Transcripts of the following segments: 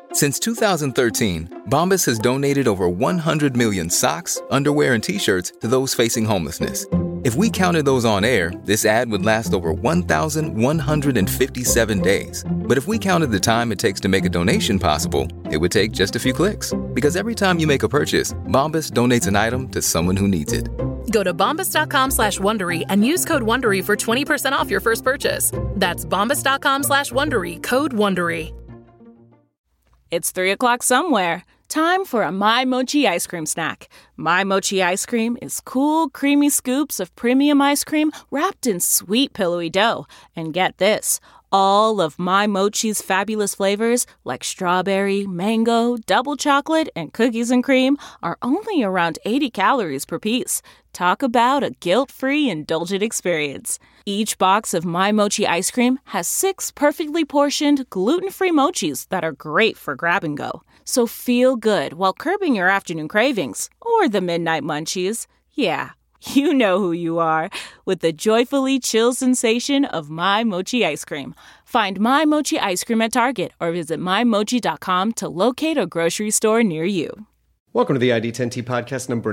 Since 2013, Bombas has donated over 100 million socks, underwear, and T-shirts to those facing homelessness. If we counted those on air, this ad would last over 1,157 days. But if we counted the time it takes to make a donation possible, it would take just a few clicks. Because every time you make a purchase, Bombas donates an item to someone who needs it. Go to bombas.com/Wondery and use code Wondery for 20% off your first purchase. That's bombas.com/Wondery, code Wondery. It's 3 o'clock somewhere. Time for a My Mochi ice cream snack. My Mochi ice cream is cool, creamy scoops of premium ice cream wrapped in sweet, pillowy dough. And get this, all of My Mochi's fabulous flavors, like strawberry, mango, double chocolate, and cookies and cream, are only around 80 calories per piece. Talk about a guilt-free, indulgent experience. Each box of My Mochi ice cream has 6 perfectly portioned, gluten-free mochis that are great for grab and go. So feel good while curbing your afternoon cravings, or the midnight munchies. Yeah, you know who you are, with the joyfully chill sensation of My Mochi ice cream. Find My Mochi ice cream at Target or visit MyMochi.com to locate a grocery store near you. Welcome to the ID10T podcast number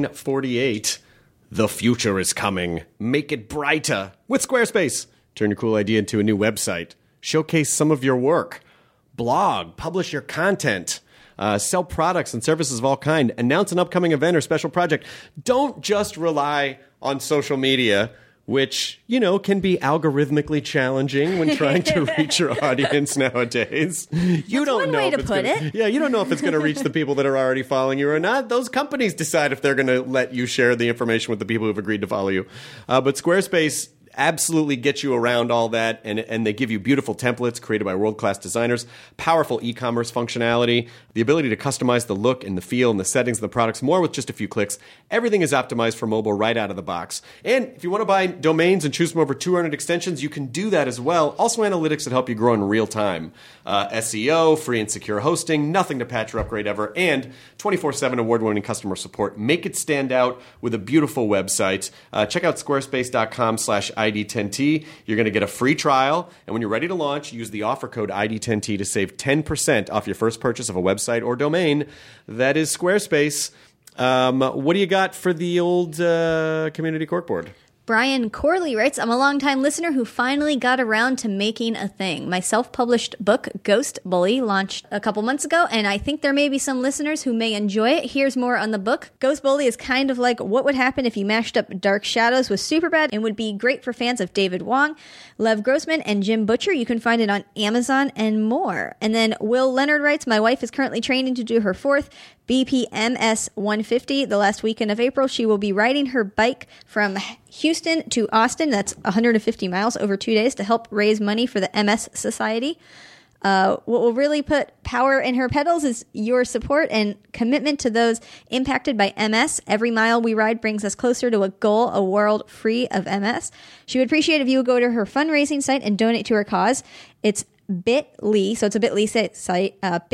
948. The future is coming. Make it brighter with Squarespace. Turn your cool idea into a new website. Showcase some of your work. Blog. Publish your content. Sell products and services of all kind. Announce an upcoming event or special project. Don't just rely on social media, which, you know, can be algorithmically challenging when trying to reach your audience nowadays. You don't know if it's going to, yeah, you don't know if it's going to reach the people that are already following you or not. Those companies decide if they're going to let you share the information with the people who've agreed to follow you. But Squarespace absolutely get you around all that, and they give you beautiful templates created by world-class designers, powerful e-commerce functionality, the ability to customize the look and the feel and the settings of the products more with just a few clicks. Everything is optimized for mobile right out of the box. And if you want to buy domains and choose from over 200 extensions, you can do that as well. Also analytics that help you grow in real time. SEO, free and secure hosting, nothing to patch or upgrade ever, and 24/7 award-winning customer support. Make it stand out with a beautiful website. Check out squarespace.com/ID10T. You're going to get a free trial, and when you're ready to launch, use the offer code ID10T to save 10% off your first purchase of a website or domain. That is Squarespace. What do you got for the old community corkboard? Brian Corley writes, I'm a longtime listener who finally got around to making a thing. My self-published book, Ghost Bully, launched a couple months ago, and I think there may be some listeners who may enjoy it. Here's more on the book. Ghost Bully is kind of like what would happen if you mashed up Dark Shadows with Superbad, and would be great for fans of David Wong, Lev Grossman, and Jim Butcher. You can find it on Amazon and more. And then Will Leonard writes, my wife is currently training to do her 4th BPMS 150. The last weekend of April, she will be riding her bike from Houston to Austin. That's 150 miles over 2 days to help raise money for the MS Society. What will really put power in her pedals is your support and commitment to those impacted by MS. Every mile we ride brings us closer to a goal, a world free of MS. She would appreciate if you would go to her fundraising site and donate to her cause. It's bit.ly, so it's a bit.ly site,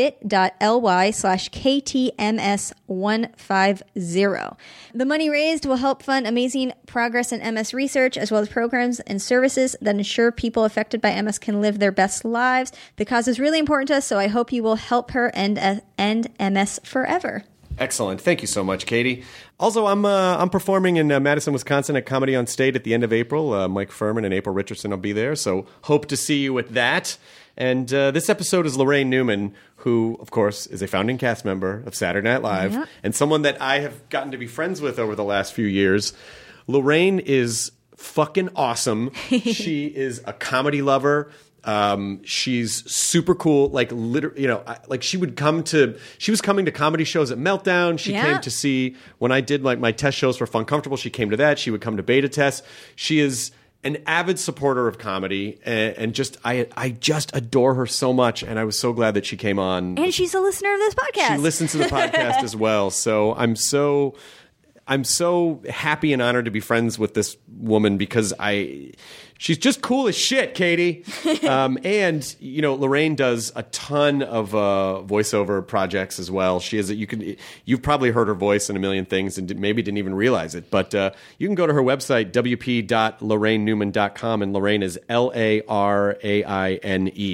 bit.ly/KTMS150. The money raised will help fund amazing progress in MS research, as well as programs and services that ensure people affected by MS can live their best lives. The cause is really important to us, so I hope you will help her end MS forever. Excellent. Thank you so much, Katie. Also, I'm performing in Madison, Wisconsin at Comedy on State at the end of April. Mike Furman and April Richardson will be there, so hope to see you at that. And this episode is Laraine Newman, who, of course, is a founding cast member of Saturday Night Live, and someone that I have gotten to be friends with over the last few years. Laraine is fucking awesome. She is a comedy lover. She's super cool. Like, she was coming to comedy shows at Meltdown. She came to see when I did like my test shows for Fun Comfortable. She came to that. She would come to beta tests. She is an avid supporter of comedy, and I just adore her so much, and I was so glad that she came on. And she's a listener of this podcast. She listens to the podcast as well, so I'm so happy and honored to be friends with this woman because she's just cool as shit, Katie. And you know, Laraine does a ton of voiceover projects as well. You've probably heard her voice in a million things and maybe didn't even realize it. But you can go to her website, wp.larainenewman.com, and Laraine is Laraine.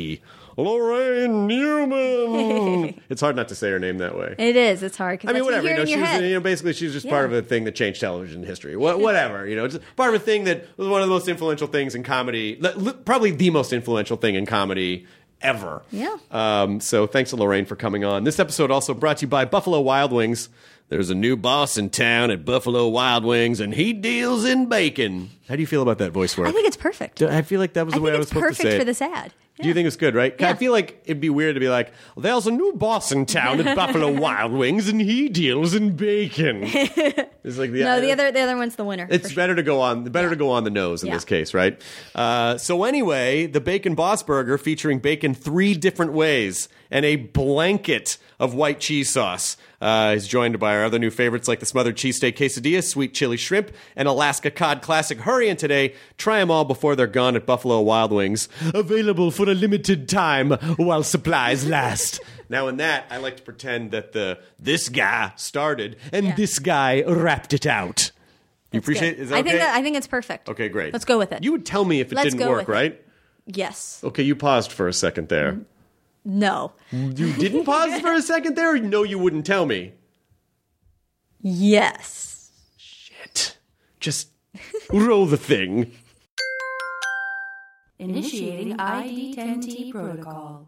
Lorraine Newman. It's hard not to say her name that way. It is. It's hard. I mean, whatever. You hear it in your head. Basically, she's just part of a thing that changed television history. Whatever. Just part of a thing that was one of the most influential things in comedy. Probably the most influential thing in comedy ever. Yeah. So thanks to Lorraine for coming on. This episode also brought to you by Buffalo Wild Wings. There's a new boss in town at Buffalo Wild Wings, and he deals in bacon. How do you feel about that voice work? I think it's perfect. I feel like that was the way I was supposed to say it. It's perfect for this ad. Do you think it's good, right? Yeah. I feel like it'd be weird to be like, there's a new boss in town at Buffalo Wild Wings, and he deals in bacon. It's like the other one's the winner. It's better to go on the nose in this case, right? So anyway, the Bacon Boss Burger featuring bacon 3 different ways and a blanket of white cheese sauce is joined by our other new favorites like the smothered cheesesteak quesadilla, sweet chili shrimp, and Alaska cod classic. Hurry in today. Try them all before they're gone at Buffalo Wild Wings. Available for a limited time while supplies last. Now, in that, I like to pretend that this guy started and this guy wrapped it out. You appreciate it? Is that okay? I think it's perfect. Okay, great. Let's go with it. You would tell me if it didn't work, right? Yes. Okay, you paused for a second there. No. You didn't pause for a second there? No, you wouldn't tell me. Yes. Shit. Just roll the thing. Initiating ID10T protocol.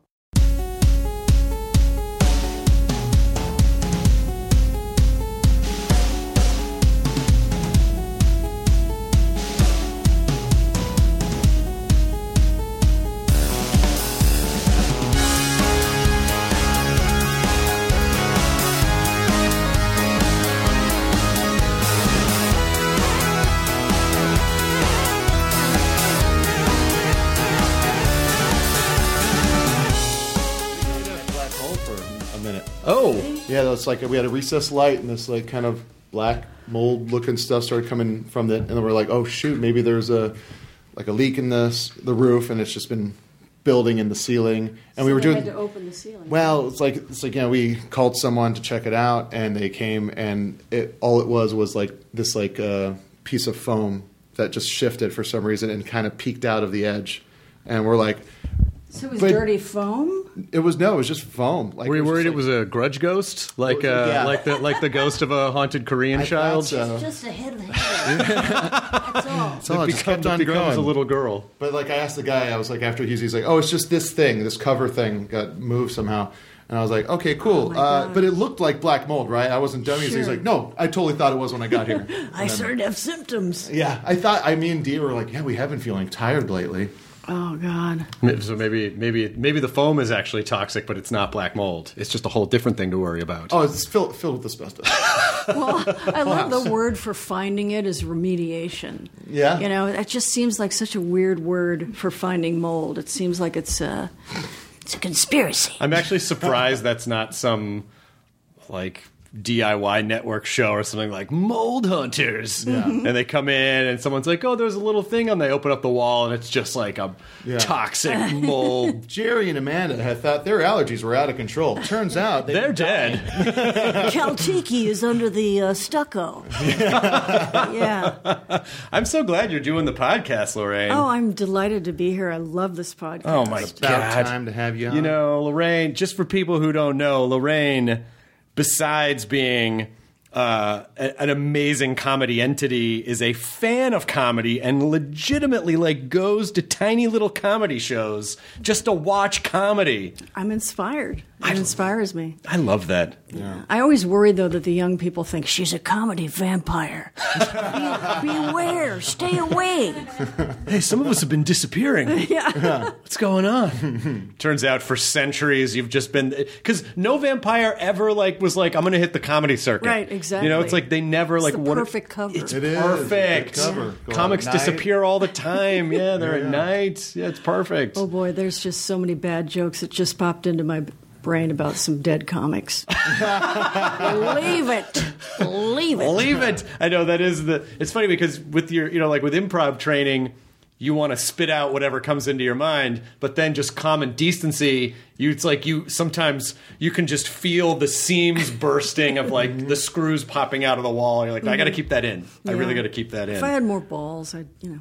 Oh. Yeah, that's like we had a recessed light and this like kind of black mold looking stuff started coming from it, and then we're like, oh shoot, maybe there's a leak in the roof, and it's just been building in the ceiling. And we were doing. Had to open the ceiling. Well, it's like we called someone to check it out, and they came, and all it was like this piece of foam that just shifted for some reason and kind of peeked out of the edge, and we're like. So it was dirty foam? It was just foam. Were you worried it was a grudge ghost, like the ghost of a haunted Korean child? So. It's just a head of the head. That's all. That's all. It kept on becomes going. a little girl. But I asked the guy, I was like, after he's like, oh, it's just this thing, this cover thing got moved somehow. And I was like, okay, cool. But it looked like black mold, right? I wasn't dummy. Sure. He's like, no, I totally thought it was when I got here. I started to have symptoms. Yeah, me and Dee were like, yeah, we have been feeling tired lately. Oh, God. So maybe the foam is actually toxic, but it's not black mold. It's just a whole different thing to worry about. Oh, it's filled with asbestos. Well, I love the word for finding it is remediation. Yeah. It just seems like such a weird word for finding mold. It seems like it's a conspiracy. I'm actually surprised that's not some, DIY network show or something like Mold Hunters. Yeah. And they come in and someone's like, oh, there's a little thing, and they open up the wall and it's just like a toxic mold. Jerry and Amanda had thought their allergies were out of control. Turns out they're dead. Kaltiki is under the stucco. Yeah. I'm so glad you're doing the podcast, Lorraine. Oh, I'm delighted to be here. I love this podcast. Oh, my it's God. About time to have you on. Lorraine, just for people who don't know, Lorraine, besides being an amazing comedy entity, is a fan of comedy and legitimately goes to tiny little comedy shows just to watch comedy. I'm inspired. It inspires me. I love that. Yeah. I always worry, though, that the young people think she's a comedy vampire. Beware. Stay away. Hey, some of us have been disappearing. Yeah. What's going on? Turns out for centuries you've just been... Because no vampire ever was like, I'm going to hit the comedy circuit. Right, exactly. It's like they never... It's the perfect cover. It's it perfect. Is. Cover. Comics disappear all the time. Yeah, they're at night. Yeah, it's perfect. Oh, boy, there's just so many bad jokes that just popped into my brain about some dead comics. Leave it. I know that is it's funny because with your, with improv training, you want to spit out whatever comes into your mind, but then just common decency, sometimes you can just feel the seams bursting of the screws popping out of the wall. You're like, I got to keep that in. I really got to keep that in. If I had more balls, I'd,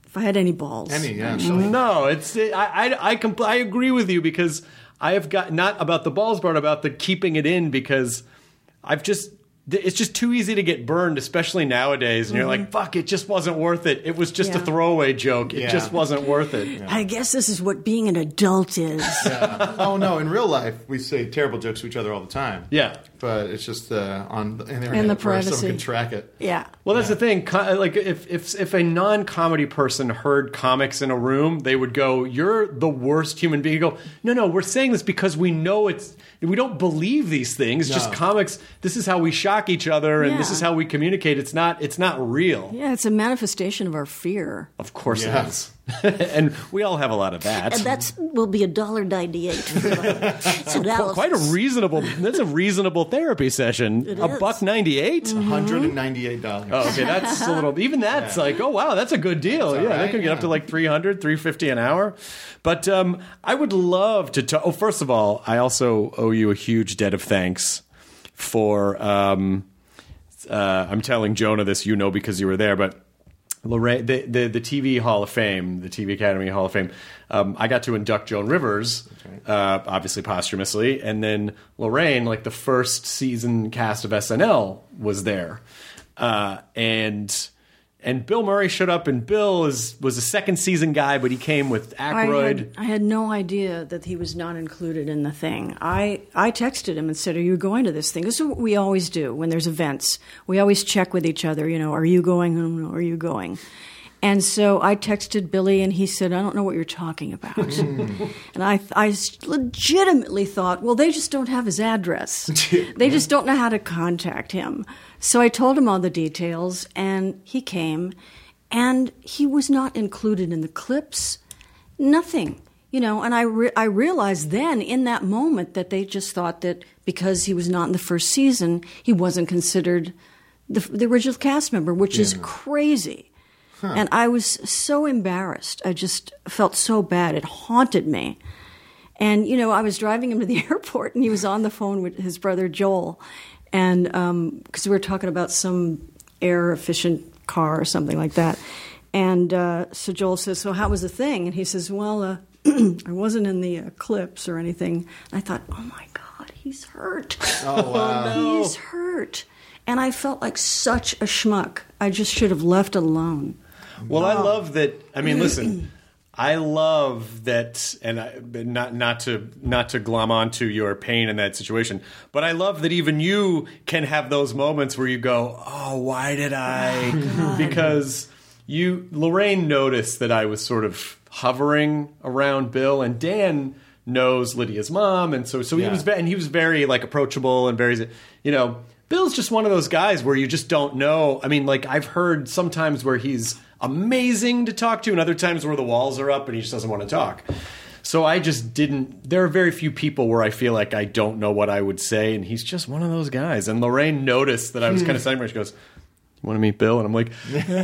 If I had any balls. No, I agree with you because I have got not about the balls part, about the keeping it in because it's just too easy to get burned, especially nowadays. And you're like, fuck, it just wasn't worth it. It was just a throwaway joke. It just wasn't worth it. Yeah. I guess this is what being an adult is. Oh, no. In real life, we say terrible jokes to each other all the time. Yeah. But it's just on the internet the where privacy. someone can track it. Yeah. Well, that's the thing. Like, if a non-comedy person heard comics in a room, they would go, "You're the worst human being." You go, "No, we're saying this because we know we don't believe these things. It's just comics. This is how we shock each other, and this is how we communicate. It's not real." Yeah, it's a manifestation of our fear. Of course it is. And we all have a lot of that. And that will be $1.98. So quite a reasonable. That's a reasonable therapy session. $1.98. $198. Oh, okay, that's a little. Even that's like, oh wow, that's a good deal. Yeah, they could get up to like $300, $350 an hour. But I would love to talk. Oh, first of all, I also owe you a huge debt of thanks for. I'm telling Jonah this, because you were there, but. Lorraine, the TV Hall of Fame, the TV Academy Hall of Fame, I got to induct Joan Rivers, obviously posthumously, and then Lorraine, like the first season cast of SNL was there, and Bill Murray showed up, and Bill was a second season guy, but he came with Aykroyd. I had no idea that he was not included in the thing. I texted him and said, "Are you going to this thing?" This is what we always do when there's events. We always check with each other, are you going? Are you going? And so I texted Billy, and he said, "I don't know what you're talking about." And I legitimately thought, well, they just don't have his address. They just don't know how to contact him. So I told him all the details, and he came, and he was not included in the clips. Nothing. And I realized then in that moment that they just thought that because he was not in the first season, he wasn't considered the original cast member, which is crazy. Huh. And I was so embarrassed. I just felt so bad. It haunted me. And, I was driving him to the airport, and he was on the phone with his brother Joel. And because we were talking about some air-efficient car or something like that. And so Joel says, "So how was the thing?" And he says, "Well, I wasn't in the clips or anything." And I thought, oh, my God, he's hurt. Oh, wow. He's hurt. And I felt like such a schmuck. I just should have left alone. Well, I love that. I mean, listen, I love that, and not to glom onto your pain in that situation, but I love that even you can have those moments where you go, "Oh, why did I?" Because Lorraine noticed that I was sort of hovering around Bill, and Dan knows Lydia's mom, and so he was very like approachable and very, Bill's just one of those guys where you just don't know. I mean, like I've heard sometimes where he's amazing to talk to and other times where the walls are up and he just doesn't want to talk. So I just didn't. There are very few people where I feel like I don't know what I would say, and he's just one of those guys. And Lorraine noticed that I was kind of saying, she goes, "You want to meet Bill?" And I'm like,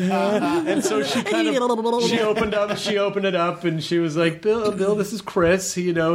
and so she kind of she opened it up, and she was like, Bill, this is Chris.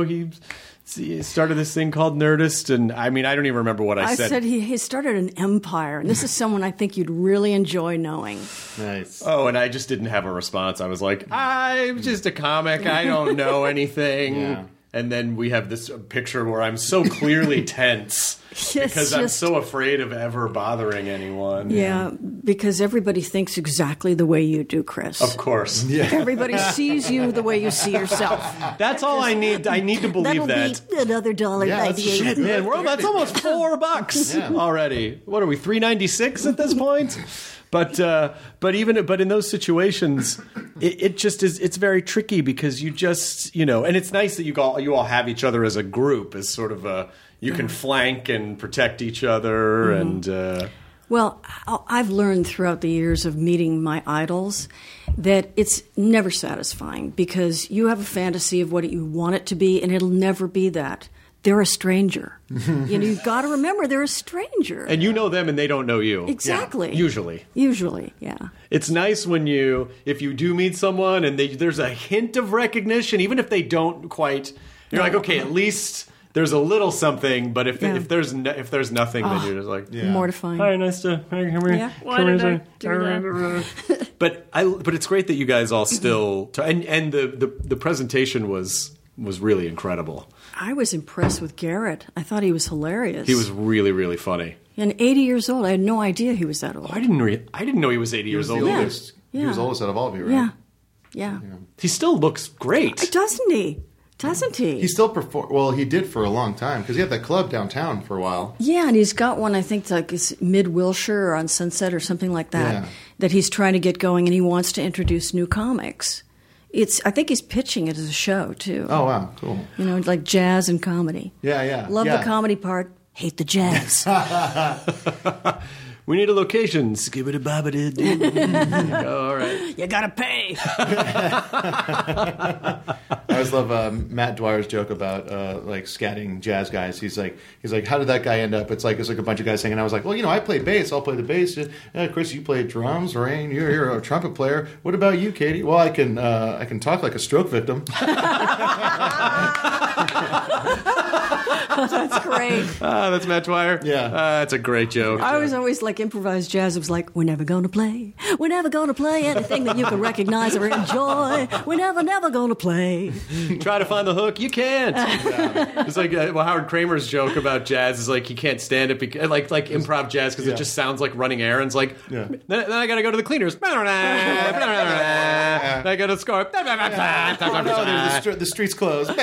He started this thing called Nerdist, and I mean, I don't even remember what I said. I said he started an empire, and this is someone I think you'd really enjoy knowing. Nice. Oh, and I just didn't have a response. I was like, I'm just a comic. I don't know anything. Yeah. And then we have this picture where I'm so clearly tense because I'm so afraid of ever bothering anyone. Yeah, because everybody thinks exactly the way you do, Chris. Of course. Yeah. Everybody sees you the way you see yourself. That's all I need. I need to believe that. Be another $1.98. Shit, man. That's almost $4 already. What are we, $3.96 at this point? But in those situations, it just is. It's very tricky because you just and it's nice that you all have each other as a group, as sort of you can flank and protect each other and. Well, I've learned throughout the years of meeting my idols that it's never satisfying because you have a fantasy of what you want it to be, and it'll never be that. They're a stranger. You've got to remember they're a stranger. And you know them and they don't know you. Exactly. Yeah, Usually, yeah. It's nice if you do meet someone and there's a hint of recognition, even if they don't quite, you're like, okay, at least there's a little something, but if there's nothing, then you're just like... Mortifying. Hi, nice to... Why did I do that? But it's great that you guys all still and the presentation was really incredible. I was impressed with Garrett. I thought he was hilarious. He was really, really funny. And 80 years old. I had no idea he was that old. Oh, I didn't know he was 80 years old. Oldest. He was oldest out of all of you, right? Yeah. He still looks great. Doesn't he? Doesn't he? He still well, he did for a long time because he had that club downtown for a while. Yeah, and he's got one, I think, like it's Mid Wilshire or on Sunset or something like that, that he's trying to get going, and he wants to introduce new comics. I think he's pitching it as a show, too. Oh, wow, cool. You know, like jazz and comedy. Yeah. Love the comedy part, hate the jazz. We need a location. Skibbity bobbity doo. All right. You gotta pay. I always love Matt Dwyer's joke about like scatting jazz guys. He's like, how did that guy end up? It's like a bunch of guys singing. I was like, well, I play bass. I'll play the bass. Chris, you play drums. Rain, you're a trumpet player. What about you, Katie? Well, I can talk like a stroke victim. That's great. That's Matt Dwyer. Yeah, that's a great joke. I was always like improvised jazz. It was like, we're never going to play. We're never going to play anything that you can recognize or enjoy. We're never going to play. Try to find the hook. You can't. It's like Howard Kramer's joke about jazz is like he can't stand it because like improv jazz because it just sounds like running errands. Like then I got to go to the cleaners. I got to score. The street's closed.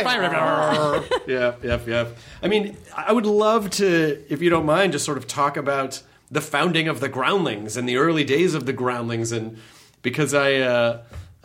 Yeah. I mean, I would love to, if you don't mind, just sort of talk about the founding of the Groundlings and the early days of the Groundlings, and because Alan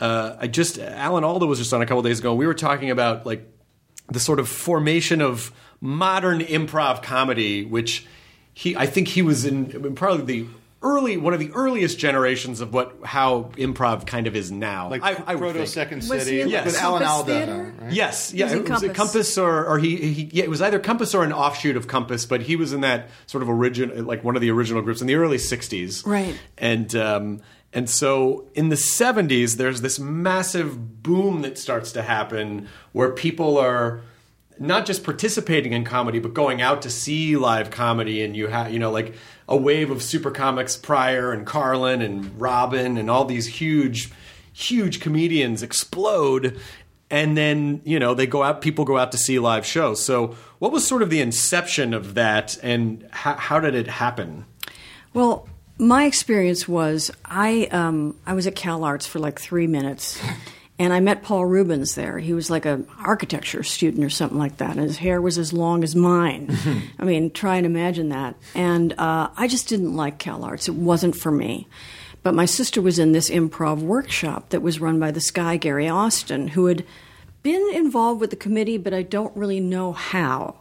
Alda was just on a couple days ago, and we were talking about like the sort of formation of modern improv comedy, which I think he was in probably one of the earliest generations of how improv kind of is now. Like I Proto Second City with Alan Alda. Theater? Right? Yes, yeah, it was a Compass or it was either Compass or an offshoot of Compass, but he was in that sort of original, like one of the original groups in the early 60s. Right. And so in the 70s, there's this massive boom that starts to happen where people are not just participating in comedy, but going out to see live comedy, and you have, like a wave of super comics, Pryor and Carlin and Robin and all these huge comedians explode. And then, people go out to see live shows. So what was sort of the inception of that, and how did it happen? Well, my experience was I was at Cal Arts for like 3 minutes. And I met Paul Rubens there. He was like an architecture student or something like that. And his hair was as long as mine. I mean, try and imagine that. And I just didn't like Cal Arts. It wasn't for me. But my sister was in this improv workshop that was run by this guy, Gary Austin, who had been involved with the committee, but I don't really know how.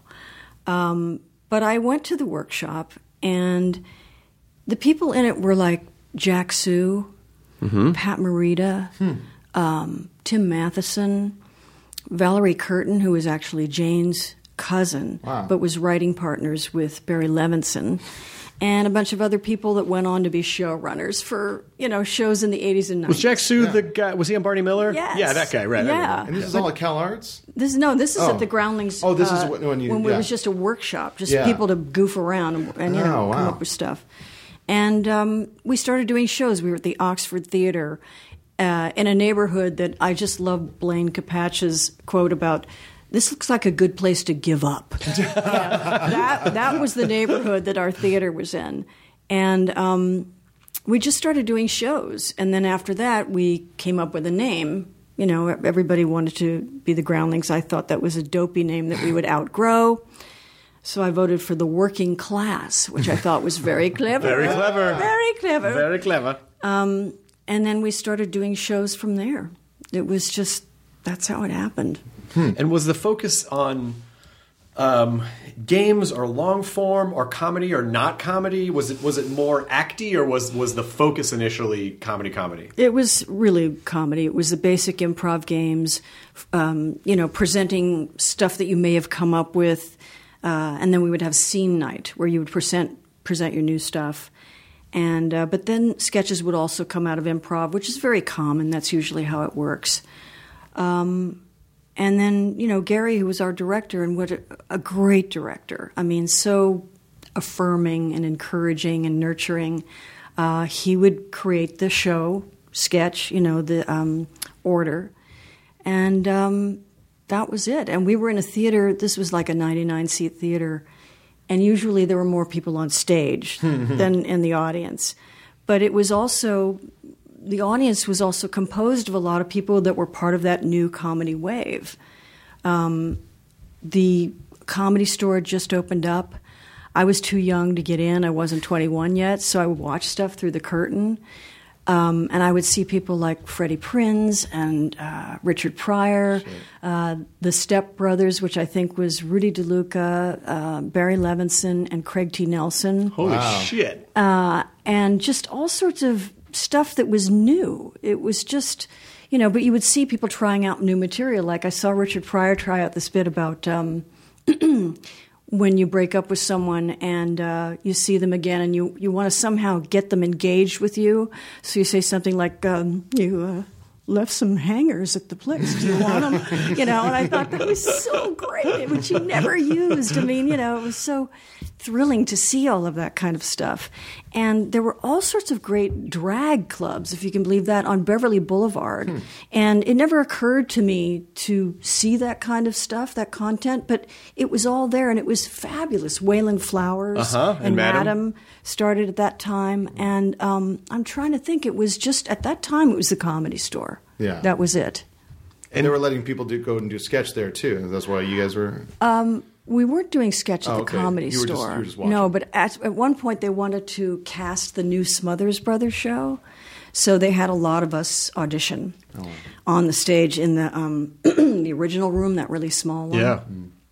But I went to the workshop, and the people in it were like Jack Sue, Pat Morita, Tim Matheson, Valerie Curtin, who was actually Jane's cousin, but was writing partners with Barry Levinson, and a bunch of other people that went on to be showrunners for, shows in the 80s and 90s. Was Jack Sue the guy? Was he on Barney Miller? Yes. Yeah, that guy, right. Yeah. And this is all at Cal Arts? This is at the Groundlings. Oh, this is when it was just a workshop, just people to goof around and come up with stuff. And we started doing shows. We were at the Oxford Theater in a neighborhood that I just love Blaine Capatch's quote about, "This looks like a good place to give up." That was the neighborhood that our theater was in. And we just started doing shows. And then after that, we came up with a name. Everybody wanted to be the Groundlings. I thought that was a dopey name that we would outgrow. So I voted for the Working Class, which I thought was very clever. Very clever. Very clever. Very clever. And then we started doing shows from there. It was just, that's how it happened. And was the focus on games or long form or comedy or not comedy? Was it more acty, or was the focus initially comedy? It was really comedy. It was the basic improv games, presenting stuff that you may have come up with. And then we would have scene night where you would present your new stuff. And but then sketches would also come out of improv, which is very common. That's usually how it works. And then, Gary, who was our director, and what a great director. I mean, so affirming and encouraging and nurturing. He would create the show sketch, the order. And that was it. And we were in a theater. This was like a 99-seat theater. And usually there were more people on stage than in the audience. But it was also, the audience was also composed of a lot of people that were part of that new comedy wave. The Comedy Store had just opened up. I was too young to get in. I wasn't 21 yet, so I would watch stuff through the curtain. And I would see people like Freddie Prinze and Richard Pryor, the Step Brothers, which I think was Rudy DeLuca, Barry Levinson, and Craig T. Nelson. Holy shit. And just all sorts of stuff that was new. It was just, but you would see people trying out new material. Like I saw Richard Pryor try out this bit about when you break up with someone and you see them again and you want to somehow get them engaged with you. So you say something like, you left some hangers at the place. Do you want them? And I thought that was so great, which he never used. I mean, it was so thrilling to see all of that kind of stuff. And there were all sorts of great drag clubs, if you can believe that, on Beverly Boulevard. And it never occurred to me to see that kind of stuff, that content, but it was all there and it was fabulous. Wayland Flowers and Madam started at that time. And I'm trying to think, it was just, at that time, it was the Comedy Store. Yeah. That was it. And they were letting people go and do sketch there, too. That's why you guys were... We weren't doing sketch at the okay. Comedy You were Store. just watching. No, but at one point they wanted to cast the new Smothers Brothers show, so they had a lot of us audition on the stage in the the original room, that really small one. Yeah.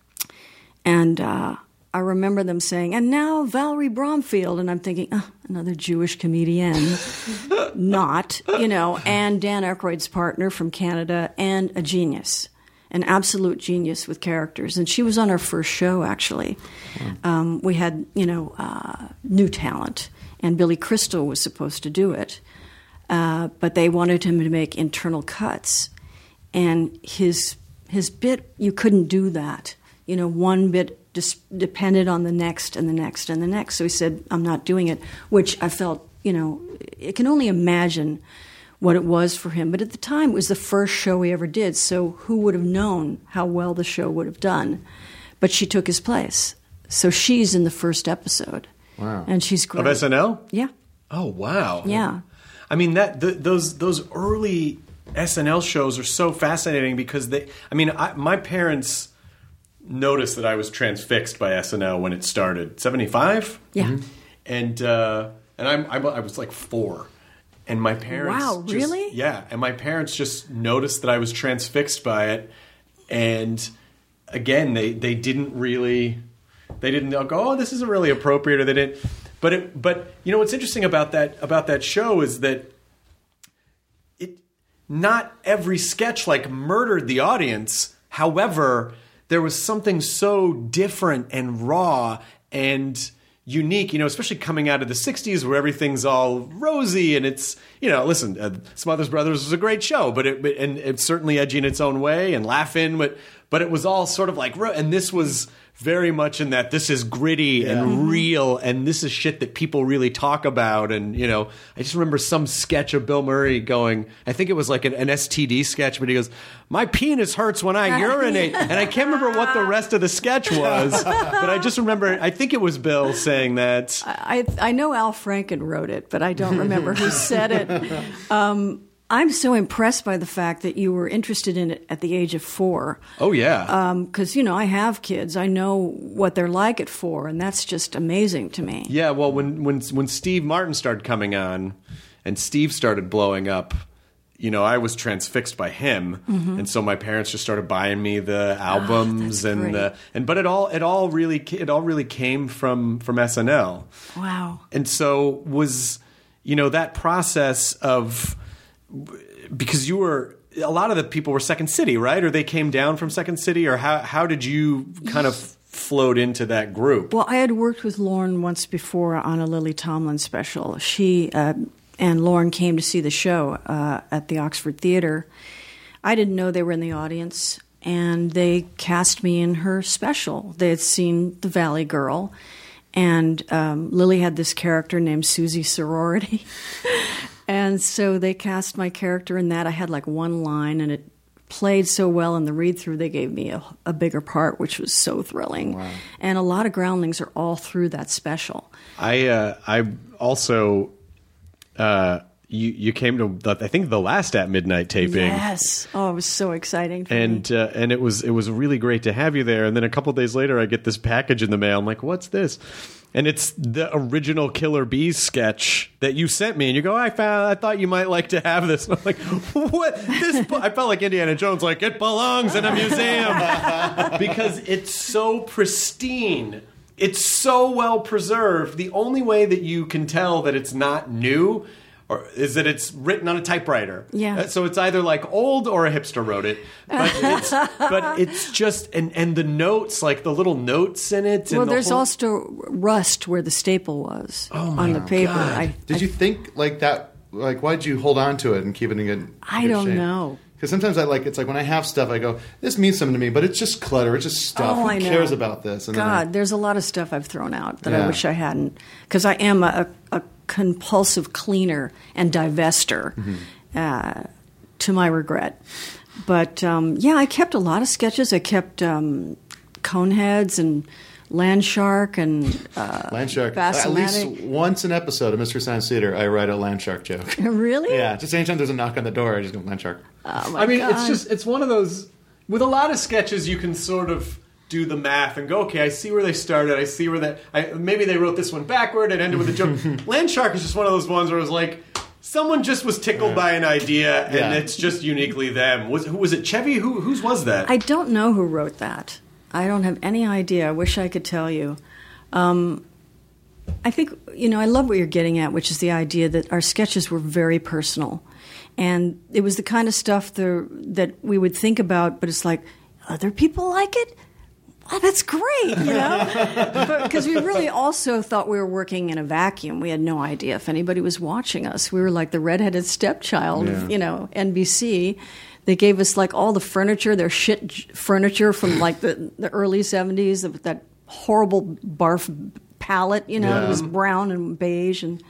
And I remember them saying, "And now Valerie Bromfield," and I'm thinking, another Jewish comedian, not, and Dan Aykroyd's partner from Canada, and a genius. An absolute genius with characters. And she was on our first show, actually. We had, new talent. And Billy Crystal was supposed to do it. But they wanted him to make internal cuts. And his bit, you couldn't do that. One bit just depended on the next and the next and the next. So he said, I'm not doing it, which I felt, I can only imagine what it was for him. But at the time, it was the first show he ever did, so who would have known how well the show would have done? But she took his place. So she's in the first episode. Wow. And she's great. Of SNL? Yeah. Oh, wow. Yeah. I mean, those early SNL shows are so fascinating because my parents noticed that I was transfixed by SNL when it started. 75? Yeah. Mm-hmm. And I was like 4. And my parents... Wow, really? Yeah, and my parents just noticed that I was transfixed by it. And again, they didn't really... They didn't go, oh, this isn't really appropriate, or they didn't... But what's interesting about that show is that not every sketch murdered the audience. However, there was something so different and raw and unique, especially coming out of the 60s where everything's all rosy and it's, listen, Smothers Brothers was a great show, but it's certainly edgy in its own way and laughing, but it was all sort of and this was very much in that this is gritty and real and this is shit that people really talk about. And, I just remember some sketch of Bill Murray going, I think it was like an STD sketch, but he goes, my penis hurts when I urinate. And I can't remember what the rest of the sketch was, but I just remember, I think it was Bill saying that. I know Al Franken wrote it, but I don't remember who said it. I'm so impressed by the fact that you were interested in it at the age of 4. Oh, yeah. Because, I have kids. I know what they're like at 4, and that's just amazing to me. Yeah, well, when Steve Martin started coming on and Steve started blowing up, I was transfixed by him. Mm-hmm. And so my parents just started buying me the albums but it all really came from SNL. Wow. And so was, that process of... Because a lot of the people were Second City, right? Or they came down from Second City? Or how did you kind of float into that group? Well, I had worked with Lorne once before on a Lily Tomlin special. She and Lorne came to see the show at the Oxford Theatre. I didn't know they were in the audience, and they cast me in her special. They had seen The Valley Girl, and Lily had this character named Susie Sorority. And And so they cast my character in that. I had like one line, and it played so well in the read-through, they gave me a bigger part, which was so thrilling. Wow. And a lot of Groundlings are all through that special. I also... You came to, I think, the last At Midnight taping. Yes. Oh, it was so exciting for me. And it was really great to have you there. And then a couple of days later, I get this package in the mail. I'm like, what's this? And it's the original Killer Bees sketch that you sent me. And you go, I thought you might like to have this. And I'm like, what? I felt like Indiana Jones, like, it belongs in a museum. Because it's so pristine. It's so well preserved. The only way that you can tell that it's not new is that it's written on a typewriter. Yeah. So it's either like old or a hipster wrote it. But it's just, and the notes, like the little notes in it. Well, there's also rust where the staple was on the paper. Did you think like that? Like, why did you hold on to it and keep it in good I don't shape? know. Because sometimes it's like when I have stuff, I go, this means something to me, but it's just clutter. It's just stuff. Who cares about this? And there's a lot of stuff I've thrown out that I wish I hadn't. Because I am a compulsive cleaner and divester, to my regret. But, I kept a lot of sketches. I kept Coneheads and Landshark and Landshark. At least once an episode of Mystery Science Theater, I write a Landshark joke. Really? Yeah. Just anytime there's a knock on the door, I just go, Landshark. Oh my God. It's one of those, with a lot of sketches, you can sort of do the math and go, okay, I see where they started. I see where maybe they wrote this one backward and ended with a joke. Landshark is just one of those ones where it was like, someone just was tickled by an idea, and it's just uniquely them. Who was it? Chevy? Whose was that? I don't know who wrote that. I don't have any idea. I wish I could tell you. I think, I love what you're getting at, which is the idea that our sketches were very personal. And it was the kind of stuff that we would think about, but it's like, other people like it? Oh, that's great, Because we really also thought we were working in a vacuum. We had no idea if anybody was watching us. We were like the redheaded stepchild of, NBC. They gave us like all the furniture, their shit furniture from like the early 70s, that horrible barf palette, it was brown and beige. And,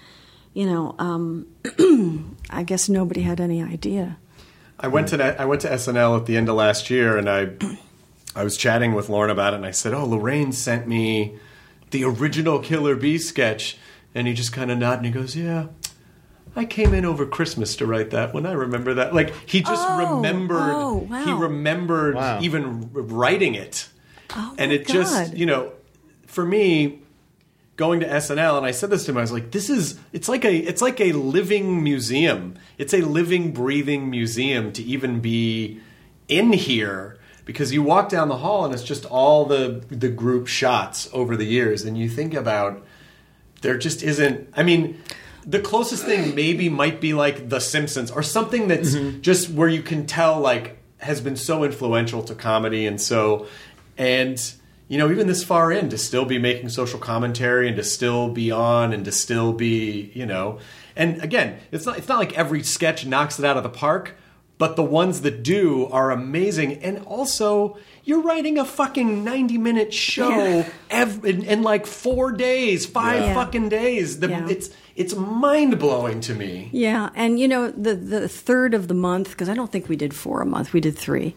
I guess nobody had any idea. I went to SNL at the end of last year, and I was chatting with Lauren about it, and I said, Lorraine sent me the original Killer Bee sketch. And he just kind of nodded, and he goes, yeah, I came in over Christmas to write that one. I remember that. Like, he just remembered. Oh, wow. He remembered even writing it. Oh, and it just, for me, going to SNL, and I said this to him, I was like, it's like a living museum. It's a living, breathing museum to even be in here. Because you walk down the hall and it's just all the group shots over the years. And you think about, there just isn't... I mean, the closest thing maybe might be like The Simpsons or something that's just where you can tell like has been so influential to comedy. And even this far in, to still be making social commentary and to still be on and to still be, And again, it's not like every sketch knocks it out of the park. But the ones that do are amazing. And also, you're writing a fucking 90-minute show in like 4 days, 5 fucking days. It's mind-blowing to me. Yeah, and the third of the month, because I don't think we did 4 a month, we did 3.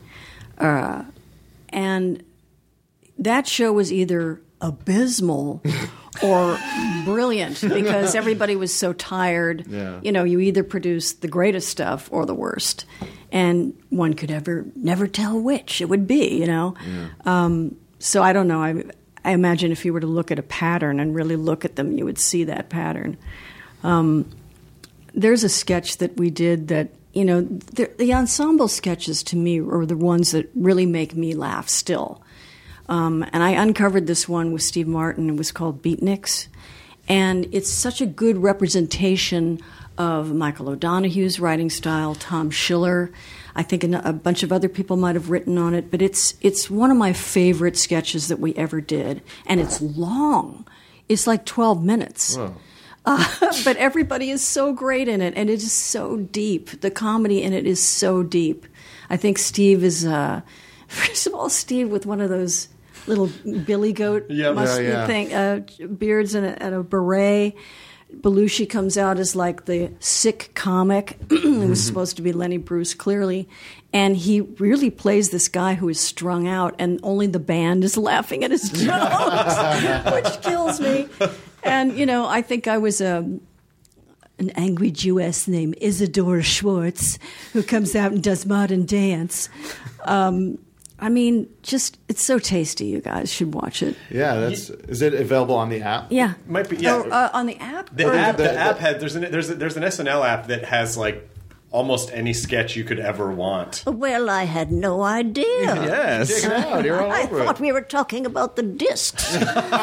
And that show was either abysmal or brilliant because everybody was so tired. Yeah. You either produced the greatest stuff or the worst. And one could never tell which it would be, Yeah. So I don't know. I imagine if you were to look at a pattern and really look at them, you would see that pattern. There's a sketch that we did that, the ensemble sketches to me are the ones that really make me laugh still. And I uncovered this one with Steve Martin. It was called Beatniks. And it's such a good representation of Michael O'Donoghue's writing style, Tom Schiller. I think a bunch of other people might have written on it. But it's one of my favorite sketches that we ever did. And it's long. It's like 12 minutes. Wow. But everybody is so great in it. And it is so deep. The comedy in it is so deep. I think Steve is... first of all, Steve with one of those little billy goat thing, beards and a beret, Belushi comes out as like the sick comic. It was supposed to be Lenny Bruce, clearly. And he really plays this guy who is strung out, and only the band is laughing at his jokes, which kills me. And, you know, I think I was an angry Jewess named Isadora Schwartz who comes out and does modern dance. I mean, just, it's so tasty. You guys should watch it. Yeah, is it available on the app? Yeah. Might be, yeah. On the app? The app had, there's an SNL app that has, like, almost any sketch you could ever want. Well, I had no idea. Yes. Check it out. You're all I over thought it. we were talking about the discs.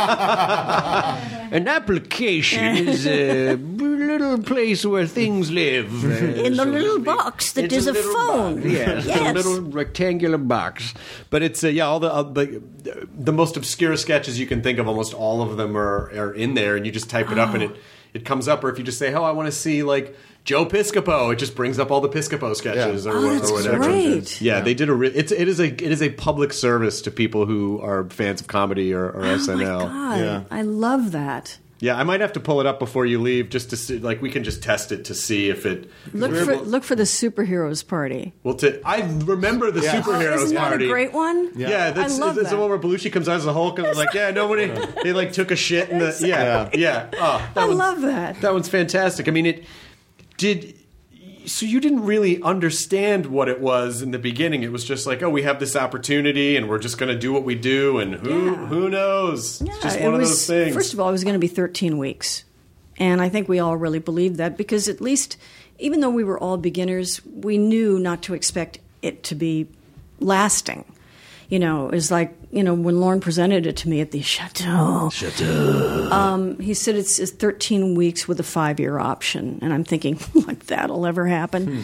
An application is a little place where things live. In the little box that is a phone. Yes, Yes. a little rectangular box. But it's all the most obscure sketches you can think of. Almost all of them are in there, and you just type it up, and it comes up. Or if you just say, "Oh, I want to see like Joe Piscopo," it just brings up all the Piscopo sketches or that's whatever. great. Yeah, they did it is a public service to people who are fans of comedy or SNL. Oh my God. Yeah. I love that. Yeah, I might have to pull it up before you leave just to see. Like, we can just test it to see if it. Look for the superheroes party. Well, I remember the superheroes Isn't that party. a great one? Yeah, that's I love the that. one where Belushi comes out as a Hulk and was like, "Yeah, nobody." They like took a shit in the. Yeah. Oh, I love that. That one's fantastic. I mean, it did. So you didn't really understand what it was in the beginning. It was just like, oh, we have this opportunity, and we're just going to do what we do, and who knows? Yeah, it's just one of those things. First of all, it was going to be 13 weeks. And I think we all really believed that because at least, even though we were all beginners, we knew not to expect it to be lasting. You know, it was like, you know, when Lorne presented it to me at the Chateau. He said it's 13 weeks with a 5-year option. And I'm thinking, like, that'll ever happen.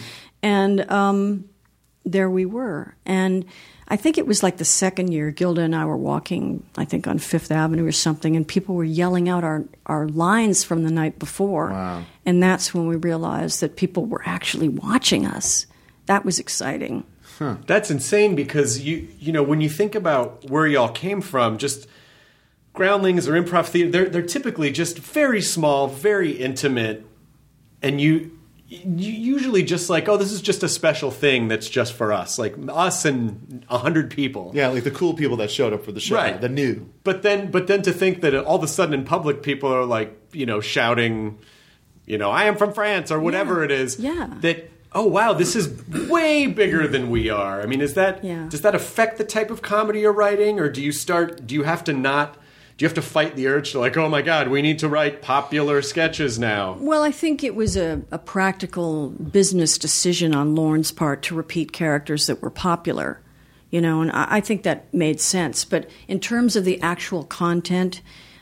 And there we were. And I think it was like the second year, Gilda and I were walking, I think, on Fifth Avenue or something, and people were yelling out our lines from the night before. Wow. And that's when we realized that people were actually watching us. That was exciting. That's insane because you know when you think about where y'all came from, just Groundlings or improv theater, they're typically just very small, very intimate, and you usually just like, oh, this is just a special thing that's just for us, like us and 100 people. Yeah, like the cool people that showed up for the show, Right. the new. But then to think that all of a sudden in public people are like, you know, shouting, you know, I am from France or whatever it is. Yeah. That, oh, wow, this is way bigger than we are. I mean, does that affect the type of comedy you're writing, or do you have to fight the urge to like, oh my God, we need to write popular sketches now? Well, I think it was a practical business decision on Lorne's part to repeat characters that were popular, you know, and I think that made sense. But in terms of the actual content,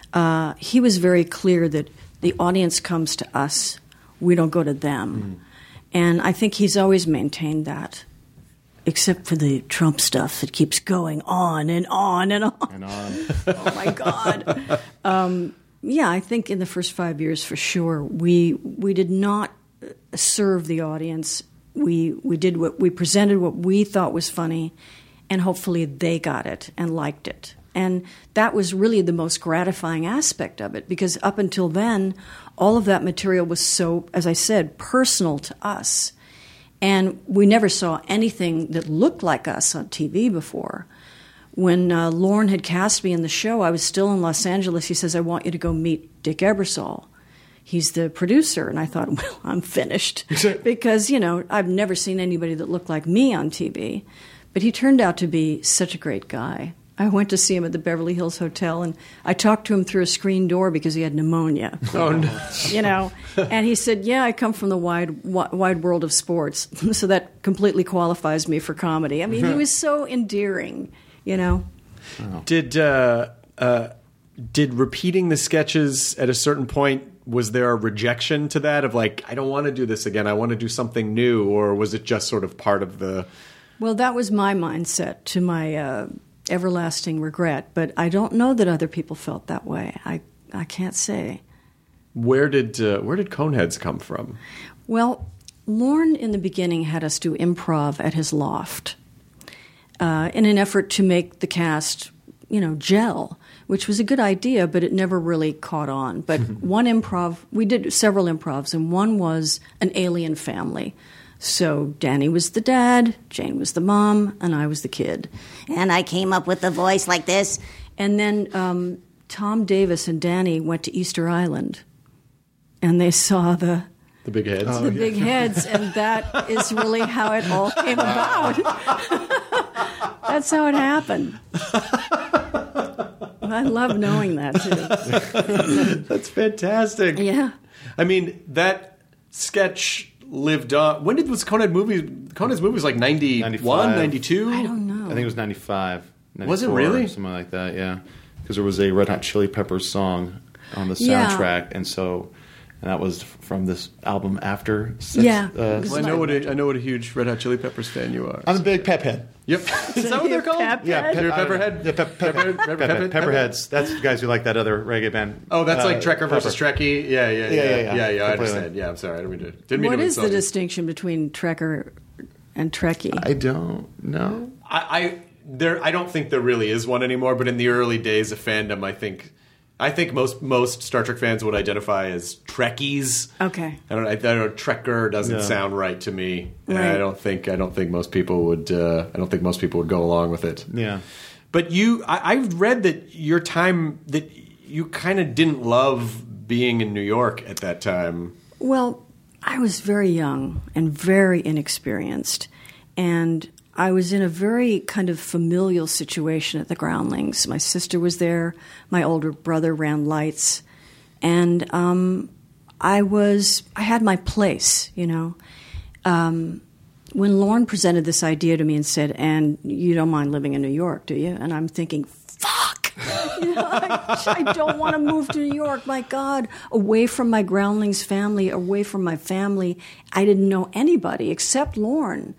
he was very clear that the audience comes to us, we don't go to them. And I think he's always maintained that, except for the Trump stuff that keeps going on and on and on. And on. Oh, my God. Yeah, I think in the first 5 years, for sure, we did not serve the audience. We presented what we thought was funny, and hopefully they got it and liked it. And that was really the most gratifying aspect of it, because up until then, all of that material was so, as I said, personal to us. And we never saw anything that looked like us on TV before. When Lorne had cast me in the show, I was still in Los Angeles. He says, I want you to go meet Dick Ebersol. He's the producer. And I thought, well, I'm finished. Because, you know, I've never seen anybody that looked like me on TV. But he turned out to be such a great guy. I went to see him at the Beverly Hills Hotel, and I talked to him through a screen door because he had pneumonia. Oh, no. You know, and he said, yeah, I come from the wide world of sports, so that completely qualifies me for comedy. I mean, he was so endearing, you know. Did repeating the sketches at a certain point, was there a rejection to that of like, I don't want to do this again, I want to do something new, or was it just sort of part of the... Well, that was my mindset, to my everlasting regret, but I don't know that other people felt that way. I can't say. Where did Coneheads come from? Well, Lorne in the beginning had us do improv at his loft in an effort to make the cast, you know, gel. which was a good idea, but it never really caught on. But we did several improvs, and one was an alien family. So Danny was the dad, Jane was the mom, and I was the kid. And I came up with a voice like this. And then Tom Davis and Danny went to Easter Island, and they saw the big heads. Big heads, and that is really how it all came about. That's how it happened. I love knowing that, too. That's fantastic. Yeah. I mean, that sketch lived on. When was Coneheads movie? Coneheads movie was like 91, 92? I don't know. I think it was 95. 94, was it really? Something like that, yeah. Because there was a Red Hot Chili Peppers song on the soundtrack, and that was from this album After. I know what a huge Red Hot Chili Peppers fan you are. I'm a big Pephead. Yep. Is that what they're called? Yeah, Pepperhead. Yeah, Pepperheads. That's the guys who like that other reggae band. Oh, that's like Trekker versus Pepper. Trekkie. Yeah. I Completely. understand. Yeah, I'm sorry. I didn't mean to. What is the distinction between Trekker and Trekkie? I don't know. I don't think there really is one anymore. But in the early days of fandom, I think most Star Trek fans would identify as Trekkies. Okay. I don't know. Trekker doesn't sound right to me. Right. I don't think most people would. I don't think most people would go along with it. Yeah. But I've read that your time that you kind of didn't love being in New York at that time. Well, I was very young and very inexperienced, and I was in a very kind of familial situation at the Groundlings. My sister was there. My older brother ran lights. And I had my place, you know. When Lorne presented this idea to me and said, and you don't mind living in New York, do you? And I'm thinking, fuck! You know, I don't want to move to New York. My God, away from my Groundlings family, away from my family. I didn't know anybody except Lorne.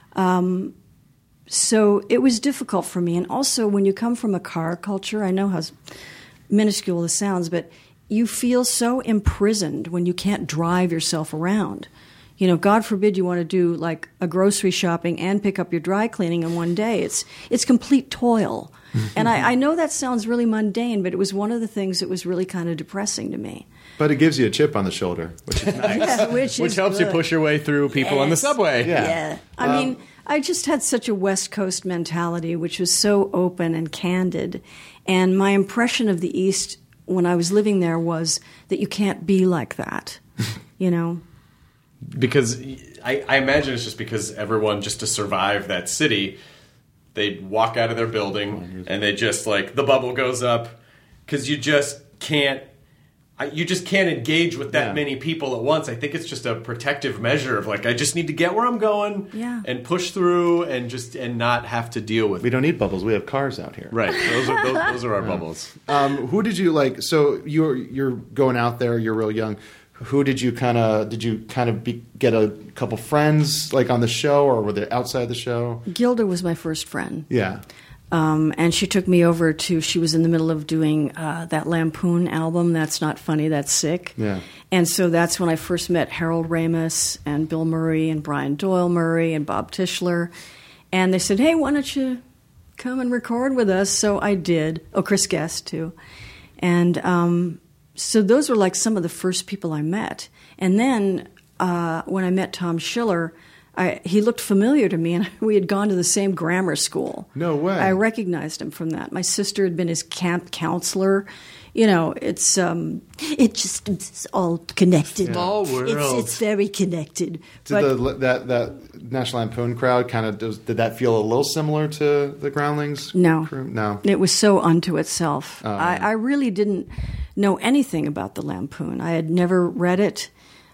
So it was difficult for me. And also, when you come from a car culture, I know how minuscule this sounds, but you feel so imprisoned when you can't drive yourself around. You know, God forbid you want to do like a grocery shopping and pick up your dry cleaning in one day. It's complete toil. And I know that sounds really mundane, but it was one of the things that was really kind of depressing to me. But it gives you a chip on the shoulder, which is nice. Yeah, which helps you push your way through people on the subway. Yeah. I mean, I just had such a West Coast mentality, which was so open and candid. And my impression of the East when I was living there was that you can't be like that, you know? Because I imagine it's just because everyone, just to survive that city, they walk out of their building and they just like, the bubble goes up because you just can't engage with that many people at once. I think it's just a protective measure of like, I just need to get where I'm going and push through and not have to deal with. We don't need bubbles. We have cars out here. Right. Those are our bubbles. Who did you like? So you're going out there. You're real young. Who did you kind of get a couple friends like on the show, or were they outside the show? Gilda was my first friend. Yeah. And she took me over to, she was in the middle of doing that Lampoon album, That's Not Funny, That's Sick. Yeah. And so that's when I first met Harold Ramis and Bill Murray and Brian Doyle Murray and Bob Tischler. And they said, hey, why don't you come and record with us? So I did. Oh, Chris Guest, too. And so those were like some of the first people I met. And then when I met Tom Schiller, he looked familiar to me, and we had gone to the same grammar school. No way. I recognized him from that. My sister had been his camp counselor. You know, it's all connected. Small world. It's very connected. Did that National Lampoon crowd kind of did that feel a little similar to the Groundlings? No, crew? No. It was so unto itself. Oh, I really didn't know anything about the Lampoon. I had never read it.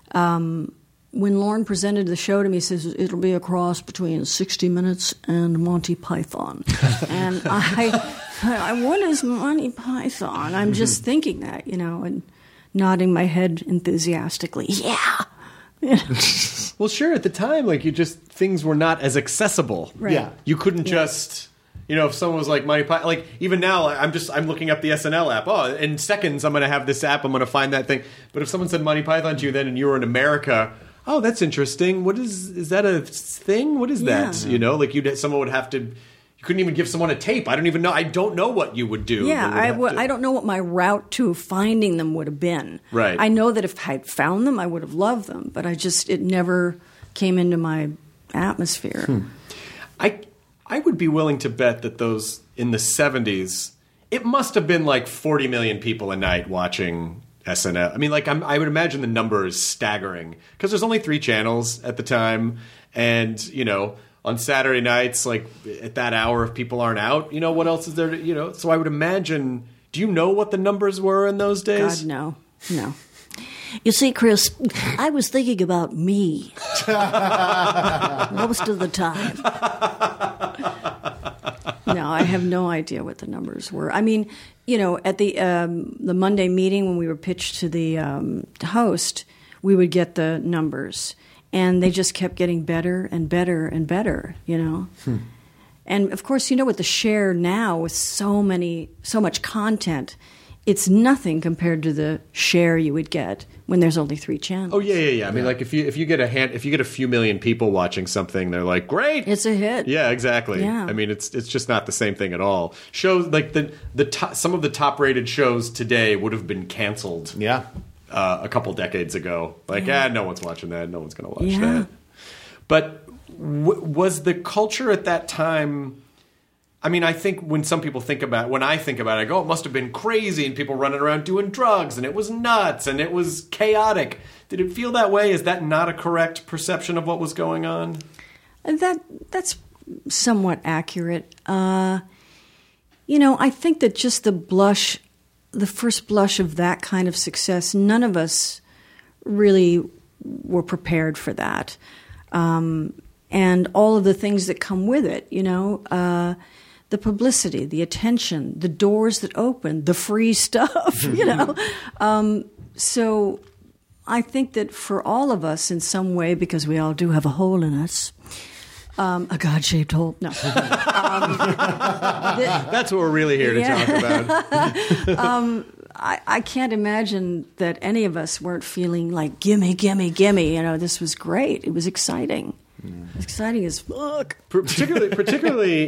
When Lorne presented the show to me, he says, it'll be a cross between 60 Minutes and Monty Python. And what is Monty Python? I'm just thinking that, you know, and nodding my head enthusiastically. Yeah. Well, sure, at the time, like, things were not as accessible. Right. Yeah. You couldn't just... You know, if someone was like Monty Python, like even now, I'm looking up the SNL app. Oh, in seconds, I'm going to have this app. I'm going to find that thing. But if someone said Monty Python to you then, and you were in America, oh, that's interesting. What is that a thing? What is that? You know, like someone would have to You couldn't even give someone a tape. I don't know what you would do. Yeah, I don't know what my route to finding them would have been. Right. I know that if I'd found them, I would have loved them, but it never came into my atmosphere. I would be willing to bet that those in the 70s, it must have been like 40 million people a night watching SNL. I mean, like I would imagine the number is staggering because there's only 3 channels at the time, and on Saturday nights, like at that hour, if people aren't out, what else is there to, So I would imagine. Do you know what the numbers were in those days? God, no. You see, Chris, I was thinking about me most of the time. No, I have no idea what the numbers were. I mean, at the Monday meeting when we were pitched to the host, we would get the numbers, and they just kept getting better and better and better. And of course, with the share now with so much content, it's nothing compared to the share you would get when there's only 3 channels. Oh yeah. I mean, like if you get a few million people watching something, they're like, great, it's a hit. Yeah, exactly. Yeah. I mean, it's just not the same thing at all. Shows like some of the top rated shows today would have been canceled. Yeah. A couple decades ago, like, no one's watching that. No one's going to watch that. But was the culture at that time? I mean, I think when I think about it, I go, it must have been crazy and people running around doing drugs and it was nuts and it was chaotic. Did it feel that way? Is that not a correct perception of what was going on? That's somewhat accurate. I think that just the first blush of that kind of success, none of us really were prepared for that. And all of the things that come with it, the publicity, the attention, the doors that open, the free stuff, So I think that for all of us in some way, because we all do have a hole in us, a God-shaped hole. No. That's what we're really here to talk about. I can't imagine that any of us weren't feeling like, gimme. This was great. It was exciting. Exciting as fuck. Particularly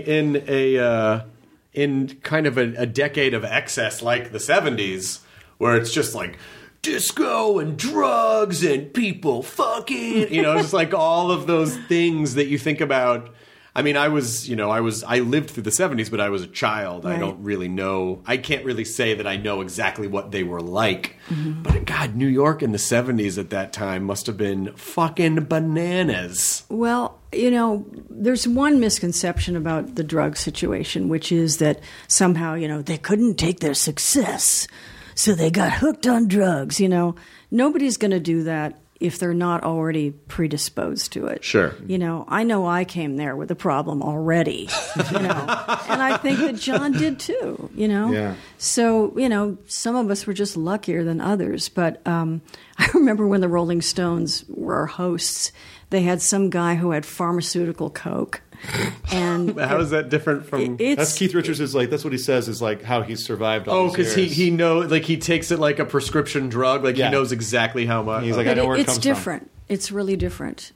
in kind of a decade of excess like the 70s, where it's just like disco and drugs and people fucking, just like all of those things that you think about. I mean, I lived through the 70s, but I was a child. Right. I don't really know. I can't really say that I know exactly what they were like. Mm-hmm. But God, New York in the 70s at that time must have been fucking bananas. Well, there's one misconception about the drug situation, which is that somehow, they couldn't take their success, so they got hooked on drugs. Nobody's going to do that if they're not already predisposed to it. Sure. I know I came there with a problem already, and I think that John did too, Yeah. So, some of us were just luckier than others. But I remember when the Rolling Stones were our hosts, they had some guy who had pharmaceutical coke. And how is that different from? That's Keith Richards that's what he says is like how he's survived all these years. Because he knows, like he takes it like a prescription drug, like he knows exactly how much. He's like, I know where it comes from. It's different. It's really different.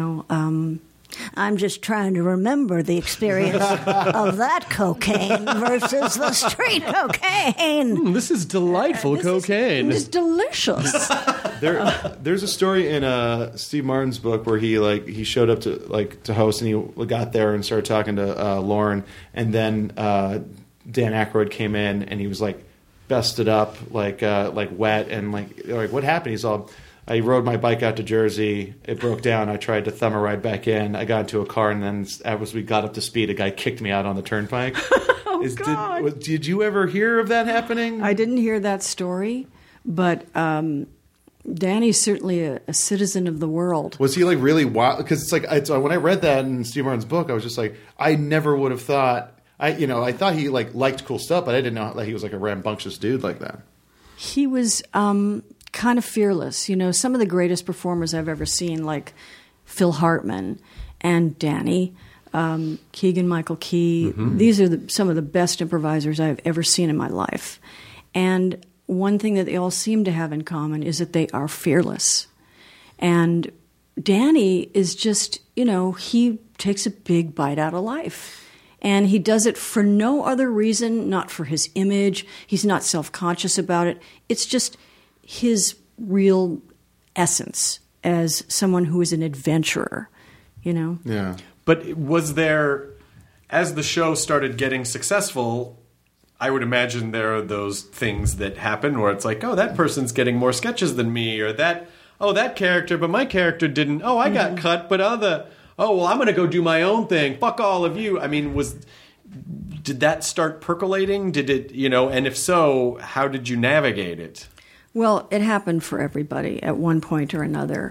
I'm just trying to remember the experience of that cocaine versus the street cocaine. This is delightful cocaine. It's delicious. There's a story in Steve Martin's book where he showed up to host, and he got there and started talking to Lauren, and then Dan Aykroyd came in and he was like busted up, like wet, and like what happened? He's all, I rode my bike out to Jersey. It broke down. I tried to thumb a ride back in. I got into a car, and then as we got up to speed, a guy kicked me out on the turnpike. God. Did you ever hear of that happening? I didn't hear that story, but Danny's certainly a citizen of the world. Was he like really wild? Because it's like when I read that in Steve Martin's book, I was just like, I never would have thought. I thought he liked cool stuff, but I didn't know that he was like a rambunctious dude like that. He was kind of fearless. Some of the greatest performers I've ever seen, like Phil Hartman and Danny, Keegan-Michael Key. Mm-hmm. These are some of the best improvisers I've ever seen in my life. And one thing that they all seem to have in common is that they are fearless. And Danny is just, he takes a big bite out of life. And he does it for no other reason, not for his image. He's not self-conscious about it. It's just his real essence as someone who is an adventurer, you know? Yeah. But was there, as the show started getting successful, I would imagine there are those things that happen where it's like, oh, that person's getting more sketches than me, or that character, but my character didn't. Oh, I got cut, but well, I'm going to go do my own thing. Fuck all of you. I mean, did that start percolating? Did it, and if so, how did you navigate it? Well, it happened for everybody at one point or another.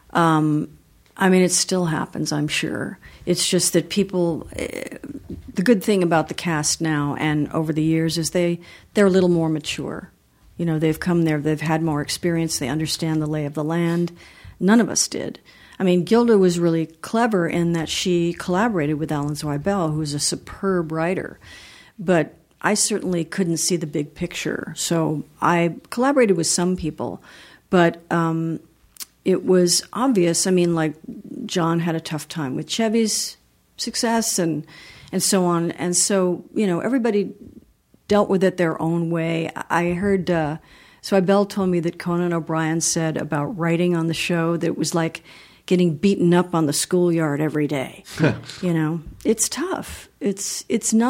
I mean, it still happens, I'm sure. It's just that people, the good thing about the cast now and over the years is they're a little more mature. They've come there, they've had more experience, they understand the lay of the land. None of us did. I mean, Gilda was really clever in that she collaborated with Alan Zweibel, who's a superb writer. But I certainly couldn't see the big picture. So I collaborated with some people, but it was obvious. I mean, like, John had a tough time with Chevy's success and so on. And so, everybody dealt with it their own way. I heard Zweibel told me that Conan O'Brien said about writing on the show that it was like getting beaten up on the schoolyard every day. It's tough. It's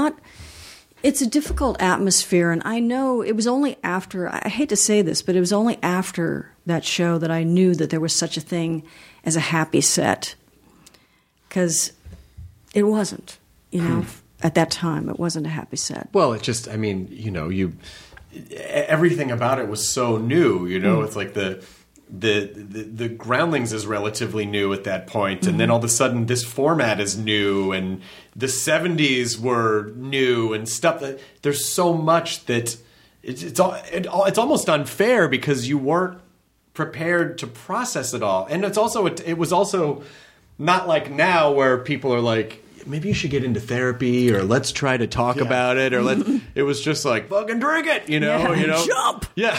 a difficult atmosphere, and I know it was only after, I hate to say this, but it was only after that show that I knew that there was such a thing as a happy set. Because it wasn't, at that time, it wasn't a happy set. Well, it just, everything about it was so new, it's like the Groundlings is relatively new at that point, and then all of a sudden this format is new, and the 70s were new and stuff. There's so much that it's almost unfair because you weren't prepared to process it all. And it was also not like now where people are like, maybe you should get into therapy, or let's try to talk about it, or it was just like, fucking drink it, jump. Yeah.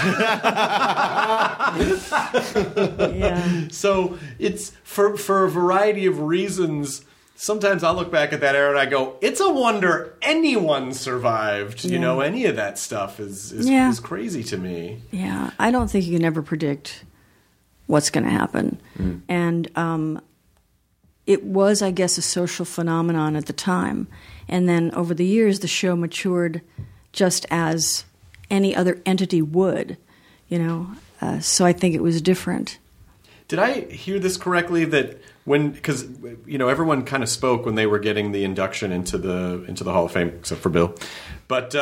Yeah. So it's for a variety of reasons. Sometimes I'll look back at that era and I go, it's a wonder anyone survived. Any of that stuff is crazy to me. Yeah, I don't think you can ever predict what's going to happen. And it was, I guess, a social phenomenon at the time. And then over the years, the show matured just as any other entity would, so I think it was different. Did I hear this correctly that because everyone kind of spoke when they were getting the induction into the Hall of Fame, except for Bill, but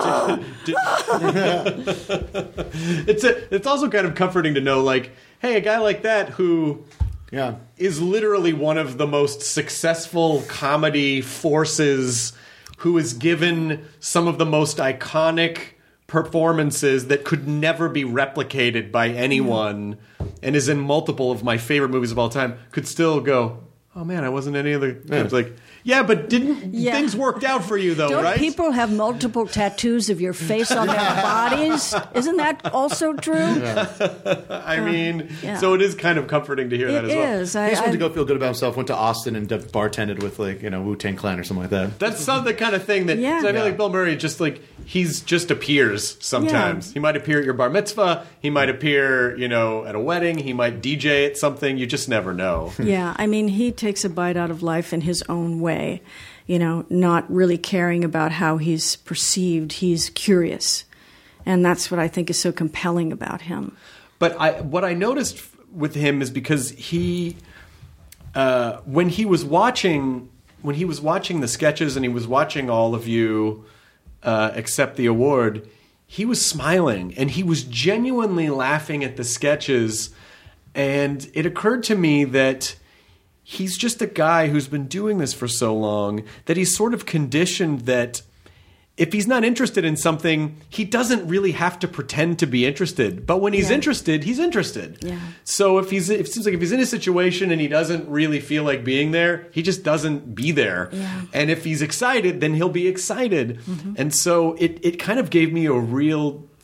it's also kind of comforting to know, like, hey, a guy like that who is literally one of the most successful comedy forces, who is given some of the most iconic performances that could never be replicated by anyone, and is in multiple of my favorite movies of all time, could still go, oh man, I wasn't any other. It's like, yeah, but things worked out for you though, Don't right? People have multiple tattoos of your face on their bodies? Isn't that also true? I mean, so it is kind of comforting to hear that as well. It is. He just wanted to go feel good about himself. Went to Austin and bartended with Wu-Tang Clan or something like that. That's the kind of thing that I feel like Bill Murray just he's just appears sometimes. He might appear at your bar mitzvah. He might appear at a wedding. He might DJ at something. You just never know. Yeah, I mean, he takes a bite out of life in his own way. Not really caring about how he's perceived. He's curious. And that's what I think is so compelling about him. But what I noticed with him is because he, when he was watching the sketches and he was watching all of you accept the award, he was smiling and he was genuinely laughing at the sketches. And it occurred to me that he's just a guy who's been doing this for so long that he's sort of conditioned that if he's not interested in something, he doesn't really have to pretend to be interested. But when he's interested, he's interested. Yeah. So it seems like if he's in a situation and he doesn't really feel like being there, he just doesn't be there. Yeah. And if he's excited, then he'll be excited. Mm-hmm. And so it kind of gave me a real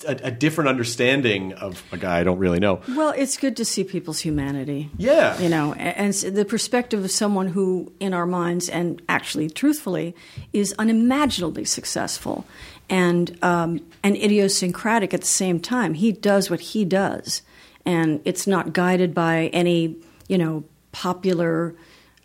a different understanding of a guy I don't really know. Well, it's good to see people's humanity. Yeah. You know, and the perspective of someone who, in our minds, and actually, truthfully, is unimaginably successful and idiosyncratic at the same time. He does what he does, and it's not guided by any, popular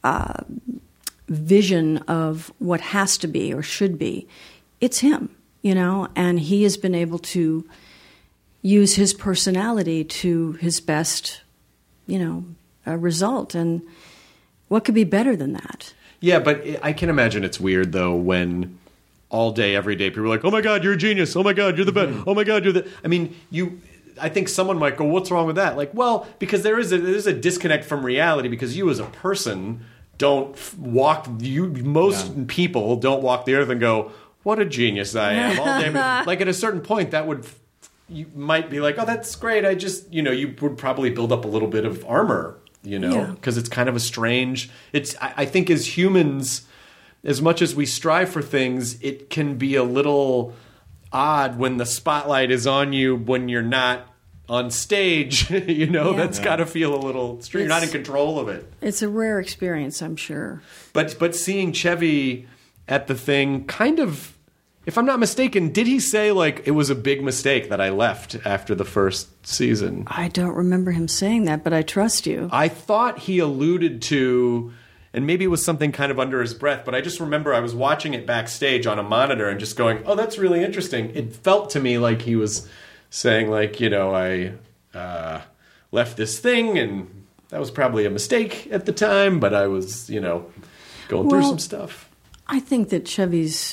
vision of what has to be or should be. It's him, and he has been able to use his personality to his best, result. And what could be better than that? Yeah, but I can imagine it's weird, though, when all day, every day, people are like, oh, my God, you're a genius. Oh, my God, you're the best. Oh, my God, you're the... I mean, I think someone might go, what's wrong with that? Like, well, because there's a disconnect from reality because you as a person don't walk... Most people don't walk the earth and go, what a genius I am. All day. Like, at a certain point, you might be like, oh, that's great. I just, you would probably build up a little bit of armor, because it's kind of a strange... I think as humans, as much as we strive for things, it can be a little odd when the spotlight is on you when you're not on stage. That's got to feel a little strange. You're not in control of it. It's a rare experience, I'm sure. But seeing Chevy at the thing, kind of, if I'm not mistaken, did he say, like, it was a big mistake that I left after the first season? I don't remember him saying that, but I trust you. I thought he alluded to, and maybe it was something kind of under his breath, but I just remember I was watching it backstage on a monitor and just going, oh, that's really interesting. It felt to me like he was saying, like, I left this thing, and that was probably a mistake at the time, but I was, going through some stuff. I think that Chevy's,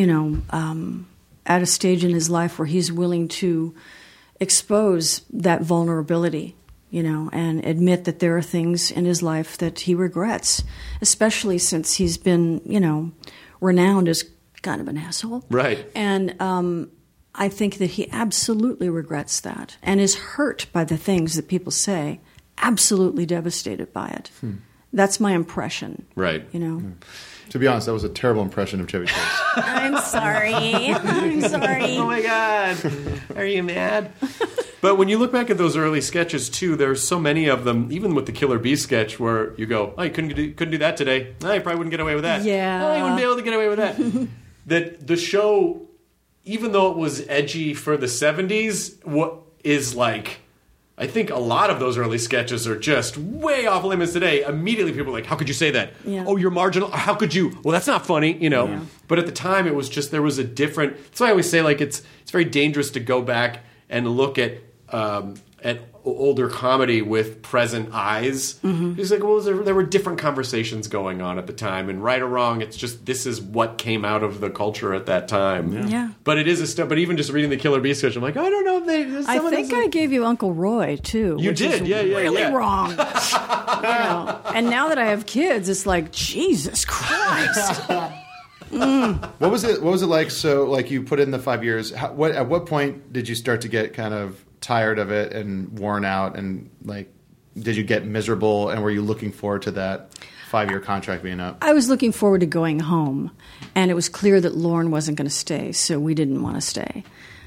at a stage in his life where he's willing to expose that vulnerability, and admit that there are things in his life that he regrets, especially since he's been, renowned as kind of an asshole. Right. And I think that he absolutely regrets that and is hurt by the things that people say, absolutely devastated by it. That's my impression. Right. To be honest, that was a terrible impression of Chevy Chase. I'm sorry. Oh, my God. Are you mad? But when you look back at those early sketches, too, there's so many of them, even with the Killer Bee sketch, where you go, oh, you couldn't do that today. No, you probably wouldn't get away with that. Yeah. Oh, you wouldn't be able to get away with that. That the show, even though it was edgy for the 70s, what is like... I think a lot of those early sketches are just way off limits today. Immediately people are like, how could you say that? Yeah. Oh, you're marginal. How could you? Well, that's not funny, Yeah. But at the time, it was just, there was a different... That's why I always say, like, it's very dangerous to go back and look at older comedy with present eyes. It's like, well, there were different conversations going on at the time, and right or wrong, it's just, this is what came out of the culture at that time. Yeah. But it is a step. But even just reading the Killer Bee sketch, I'm like, I don't know if they... I think I gave you Uncle Roy, too. You which did, is yeah. really wrong. And now that I have kids, it's like, Jesus Christ. What was it like? So, like, you put in the 5 years. At what point did you start to get kind of tired of it and worn out, and like, did you get miserable, and were you looking forward to that 5-year contract being up? I was looking forward to going home, and it was clear that Lorne wasn't going to stay, so we didn't want to stay.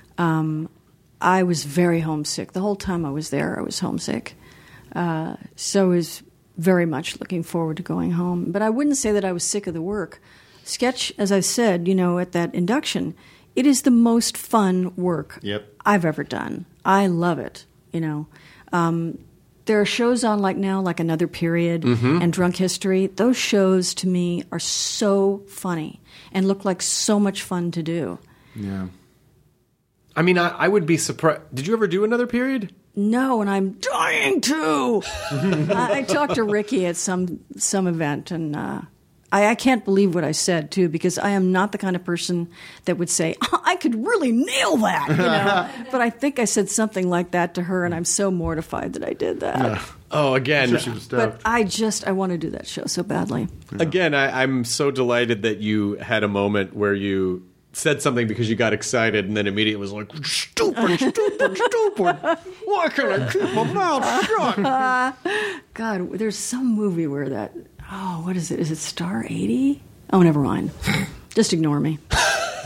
I was very homesick. The whole time I was there, I was homesick. So I was very much looking forward to going home. But I wouldn't say that I was sick of the work. Sketch, as I said, at that induction, it is the most fun work I've ever done. I love it, There are shows on like Another Period and Drunk History. Those shows, to me, are so funny and look like so much fun to do. Yeah. I mean, I would be surprised. Did you ever do Another Period? No, and I'm dying to. I talked to Ricky at some event, and I can't believe what I said, too, because I am not the kind of person that would say, I could really nail that, But I think I said something like that to her, and I'm so mortified that I did that. Yeah. Oh, again. Sure, she was stoked. But I want to do that show so badly. Yeah. Again, I'm so delighted that you had a moment where you said something because you got excited and then immediately was like, stupid. Why can't I keep my mouth shut? God, there's some movie where that... Oh, what is it? Is it Star 80? Oh, never mind. Just ignore me.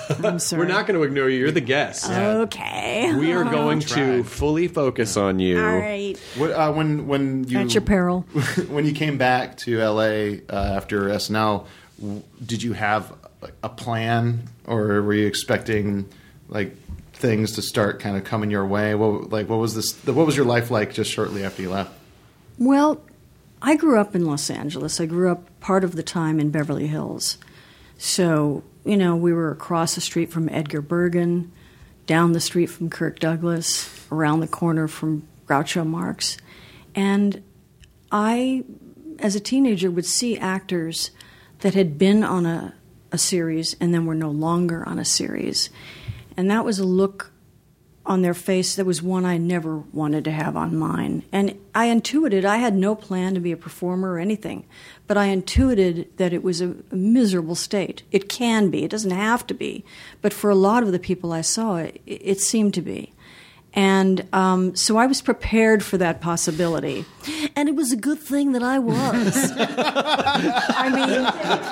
I'm sorry. We're not going to ignore you. You're the guest. Okay. We are going to fully focus on you. All right. What, when you At your peril. when you came back to LA after SNL, did you have a plan, or were you expecting like things to start kind of coming your way? What was your life like just shortly after you left? Well, I grew up in Los Angeles. I grew up part of the time in Beverly Hills. So, we were across the street from Edgar Bergen, down the street from Kirk Douglas, around the corner from Groucho Marx. And I, as a teenager, would see actors that had been on a series and then were no longer on a series. And that was a look on their face that was one I never wanted to have on mine. And I intuited, I had no plan to be a performer or anything, but I intuited that it was a miserable state. It can be, it doesn't have to be, but for a lot of the people I saw, it seemed to be. And so I was prepared for that possibility. And it was a good thing that I was. I mean,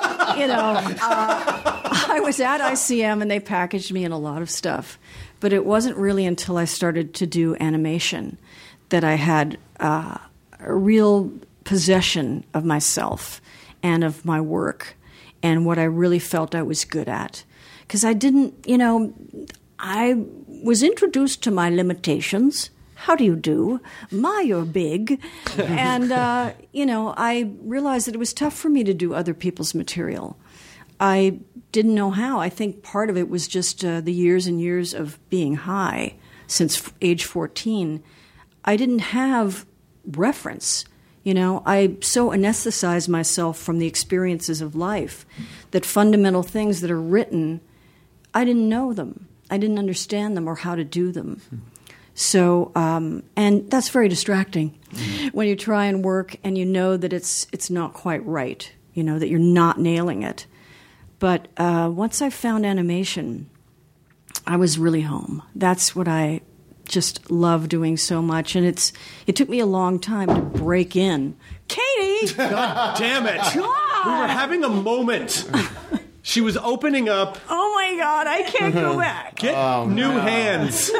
I was at ICM and they packaged me in a lot of stuff. But it wasn't really until I started to do animation that I had a real possession of myself and of my work and what I really felt I was good at. Because I didn't, I was introduced to my limitations. How do you do? You're big. And, I realized that it was tough for me to do other people's material. I didn't know how. I think part of it was just the years and years of being high since age 14. I didn't have reference. I so anesthetized myself from the experiences of life that fundamental things that are written, I didn't know them. I didn't understand them or how to do them. So, and that's very distracting when you try and work and you know that it's not quite right, that you're not nailing it. But once I found animation, I was really home. That's what I just love doing so much. And it took me a long time to break in. Katie! God damn it! God! We were having a moment. She was opening up. Oh my God, I can't go back. Get new hands.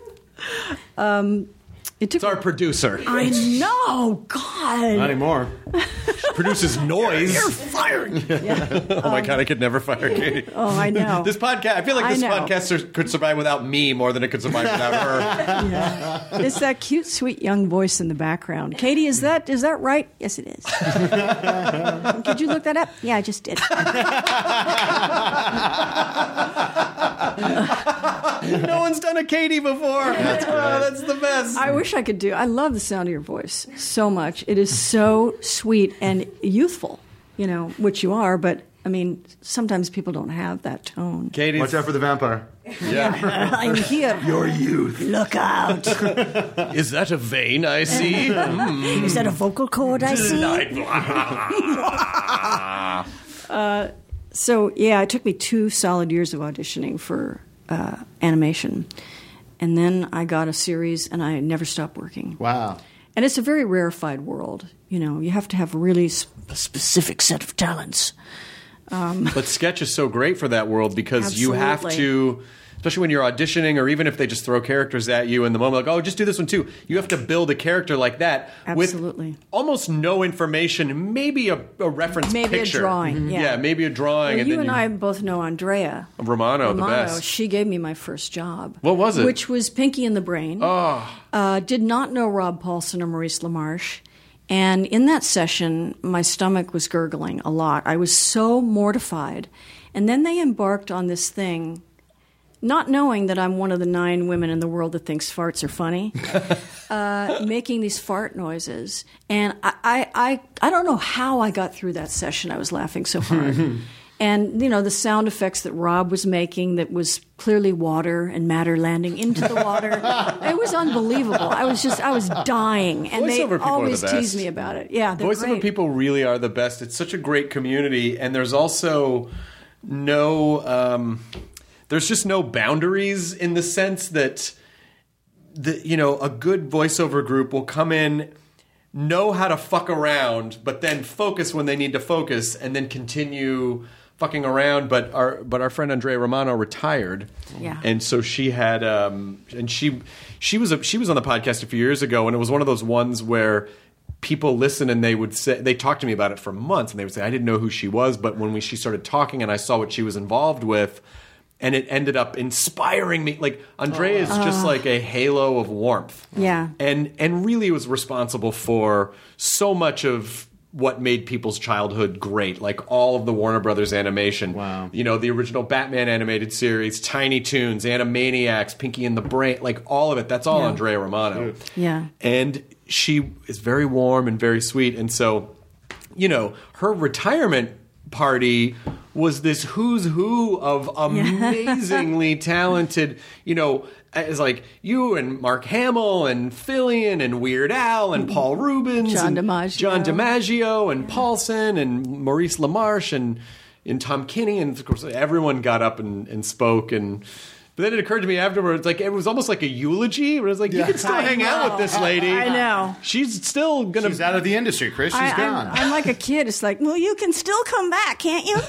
It's our producer. I know, God. Not anymore. Produces noise. You're fired. Yeah. Oh my God, I could never fire Katie. Oh, I know. This podcast, I feel like this podcast could survive without me more than it could survive without her. Yeah. It's that cute, sweet young voice in the background. Katie, is that right? Yes, it is. Could you look that up? Yeah, I just did. No one's done a Katie before. That's the best. I wish I could do. I love the sound of your voice so much. It is so sweet and youthful, which you are, but I mean, sometimes people don't have that tone. Katie, watch out for the vampire. Yeah. I'm here. Your youth. Look out. Is that a vein I see? Is that a vocal cord I see? So, yeah, it took me 2 solid years of auditioning for animation. And then I got a series, and I never stopped working. Wow. And it's a very rarefied world. You have to have a really specific set of talents. But sketch is so great for that world because Absolutely. You have to, especially when you're auditioning or even if they just throw characters at you in the moment, like, oh, just do this one too. You have to build a character like that Absolutely. with almost no information, maybe a reference maybe picture. a drawing. Mm-hmm. Yeah, maybe a drawing. Well, and you then and I both know Andrea Romano, the best. She gave me my first job. What was it? Which was Pinky and the Brain. Oh. Did not know Rob Paulson or Maurice LaMarche. And in that session, my stomach was gurgling a lot. I was so mortified. And then they embarked on this thing, not knowing that I'm one of the 9 women in the world that thinks farts are funny, making these fart noises. And I don't know how I got through that session. I was laughing so hard. And, the sound effects that Rob was making that was clearly water and matter landing into the water. It was unbelievable. I was dying. And they always tease me about it. Yeah, they're Voiceover great. people really are the best. It's such a great community. And there's also there's just no boundaries in the sense that, a good voiceover group will come in, know how to fuck around, but then focus when they need to focus and then continue fucking around, but our friend Andrea Romano retired. Yeah. And so she had and she was on the podcast a few years ago, and it was one of those ones where people listen and they talked to me about it for months, and they would say, I didn't know who she was, but when she started talking and I saw what she was involved with, and it ended up inspiring me. Like, Andrea is just like a halo of warmth. Yeah. And really was responsible for so much of what made people's childhood great, like all of the Warner Brothers animation. Wow. You know, the original Batman animated series, Tiny Toons, Animaniacs, Pinky and the Brain, like all of it. That's all Andrea Romano. Yeah. And she is very warm and very sweet. And so, you know, her retirement party was this who's who of amazingly talented, you know, it's like you and Mark Hamill and Fillion and Weird Al and Paul Rubens John and DiMaggio. John DiMaggio and Paulson and Maurice LaMarche and Tom Kinney, and of course everyone got up and spoke. And but then it occurred to me afterwards, like it was almost like a eulogy. Where it was like, you can still hang out with this lady. I know. She's still gonna. She's out of the industry, Chris. She's gone. I'm like a kid. It's like, well, you can still come back, can't you?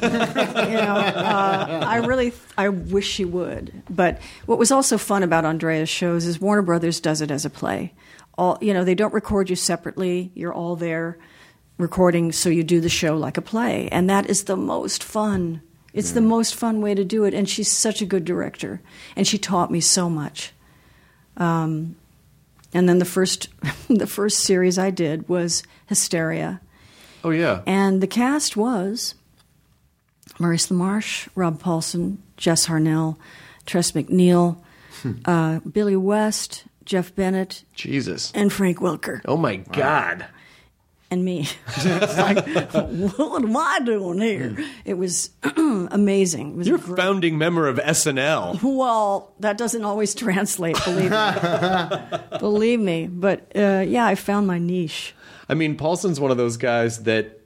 I wish she would. But what was also fun about Andrea's shows is Warner Brothers does it as a play. They don't record you separately. You're all there recording, so you do the show like a play, and that is the most fun. It's the most fun way to do it, and she's such a good director, and she taught me so much. And then the first series I did was Hysteria. Oh yeah. And the cast was Maurice LaMarche, Rob Paulson, Jess Harnell, Tress MacNeille, Billy West, Jeff Bennett, Jesus, and Frank Welker. Oh my God. And me. It's like, what am I doing here? It was amazing. It was You're a founding member of SNL. Well, that doesn't always translate, believe me. Believe me. But I found my niche. I mean, Paulson's one of those guys that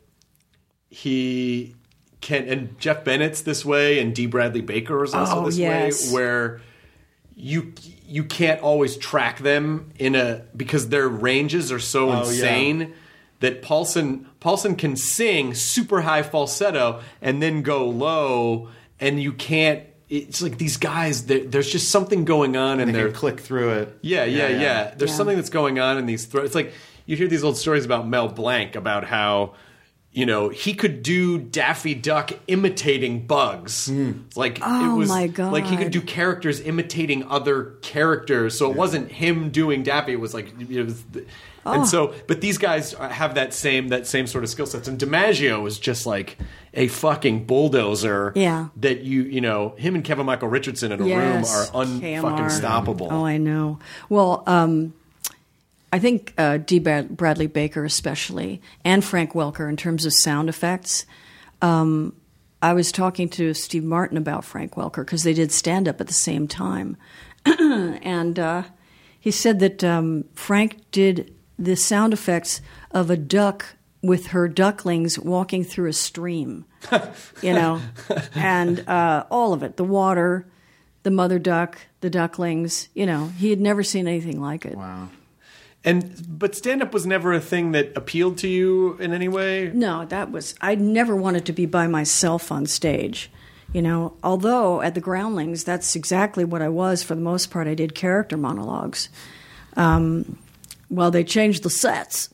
he can, and Jeff Bennett's this way, and D. Bradley Baker is also this way, where you can't always track them because their ranges are so insane. Yeah. That Paulson can sing super high falsetto and then go low, and you can't. It's like these guys. There's just something going on, and they're click through it. Yeah. There's something that's going on in these throats. It's like you hear these old stories about Mel Blanc about how, you know, he could do Daffy Duck imitating bugs. Like it was my God. Like he could do characters imitating other characters. So it wasn't him doing Daffy. It was like it was. And so, but these guys have that same sort of skill sets. And DiMaggio is just like a fucking bulldozer. Yeah. That you know, him and Kevin Michael Richardson in a room are unfucking stoppable. Oh, I know. Well, I think D. Bradley Baker especially, and Frank Welker in terms of sound effects. I was talking to Steve Martin about Frank Welker because they did stand-up at the same time. And he said that Frank did the sound effects of a duck with her ducklings walking through a stream, you know, and all of it, the water, the mother duck, the ducklings, you know, he had never seen anything like it. Wow. But stand-up was never a thing that appealed to you in any way? No, I never wanted to be by myself on stage, you know, although at the Groundlings, that's exactly what I was for the most part. I did character monologues. Well, they changed the sets.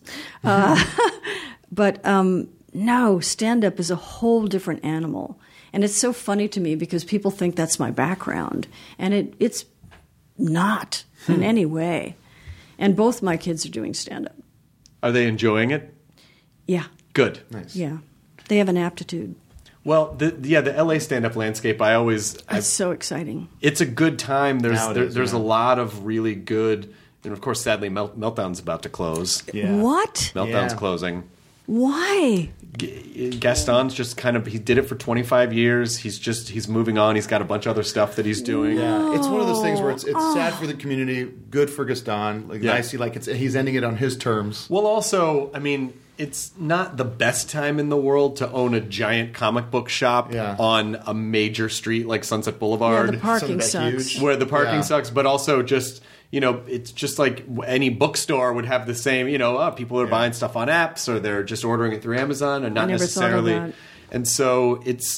But no, stand-up is a whole different animal. And it's so funny to me because people think that's my background. And it's not in any way. And both my kids are doing stand-up. Are they enjoying it? Yeah. Good. Nice. Yeah. They have an aptitude. Well, the LA stand-up landscape, it's so exciting. It's a good time. There's a lot of really good. And of course, sadly, Meltdown's about to close. Yeah. What? Meltdown's closing. Why? Gaston's just he did it for 25 years. He's moving on. He's got a bunch of other stuff that he's doing. Yeah, it's one of those things where it's sad for the community, good for Gaston. Like I see, like he's ending it on his terms. Well, also, I mean, it's not the best time in the world to own a giant comic book shop on a major street like Sunset Boulevard. Yeah, the parking sucks. Where the parking sucks, but also just. You know, it's just like any bookstore would have the same, you know, people are buying stuff on apps or they're just ordering it through Amazon and not necessarily. Thought of that. And so it's,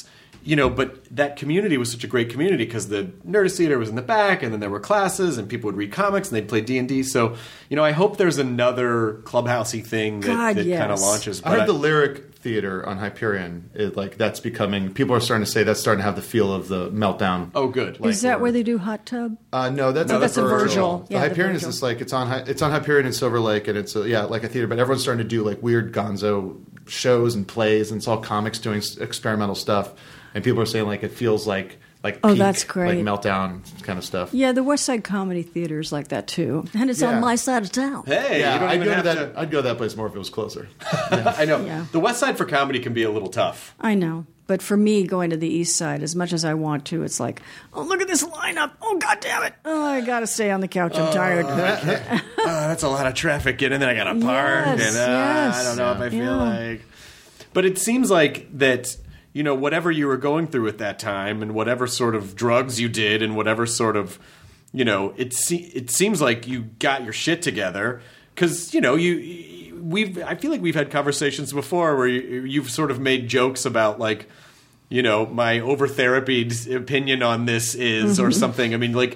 but that community was such a great community because the Nerdist Theater was in the back, and then there were classes, and people would read comics, and they'd play D&D. So, I hope there's another clubhousey thing that kind of launches. But I heard the Lyric Theater on Hyperion, that's becoming, people are starting to say that's starting to have the feel of the Meltdown. Oh, good. Is that where they do Hot Tub? No, that's a Virgil. The Hyperion is just like, it's on Hyperion in Silver Lake, and it's like a theater, but everyone's starting to do like weird gonzo shows and plays, and it's all comics doing experimental stuff. And people are saying like it feels like peak, that's great. like Meltdown kind of stuff. Yeah, the West Side Comedy Theater is like that too, and it's on my side of town. Hey, yeah, you don't even have to... I'd go to that place more if it was closer. I know. Yeah. The West Side for comedy can be a little tough. I know. But for me, going to the East Side, as much as I want to, it's like, oh, look at this lineup. Oh, God damn it. Oh, I got to stay on the couch. I'm tired. That's a lot of traffic, and then I got to park, and I don't know if I feel like... But it seems like that... whatever you were going through at that time and whatever sort of drugs you did and whatever sort of, it seems like you got your shit together because, I feel like we've had conversations before where you've sort of made jokes about like, my over-therapied opinion on this is or something. I mean, like,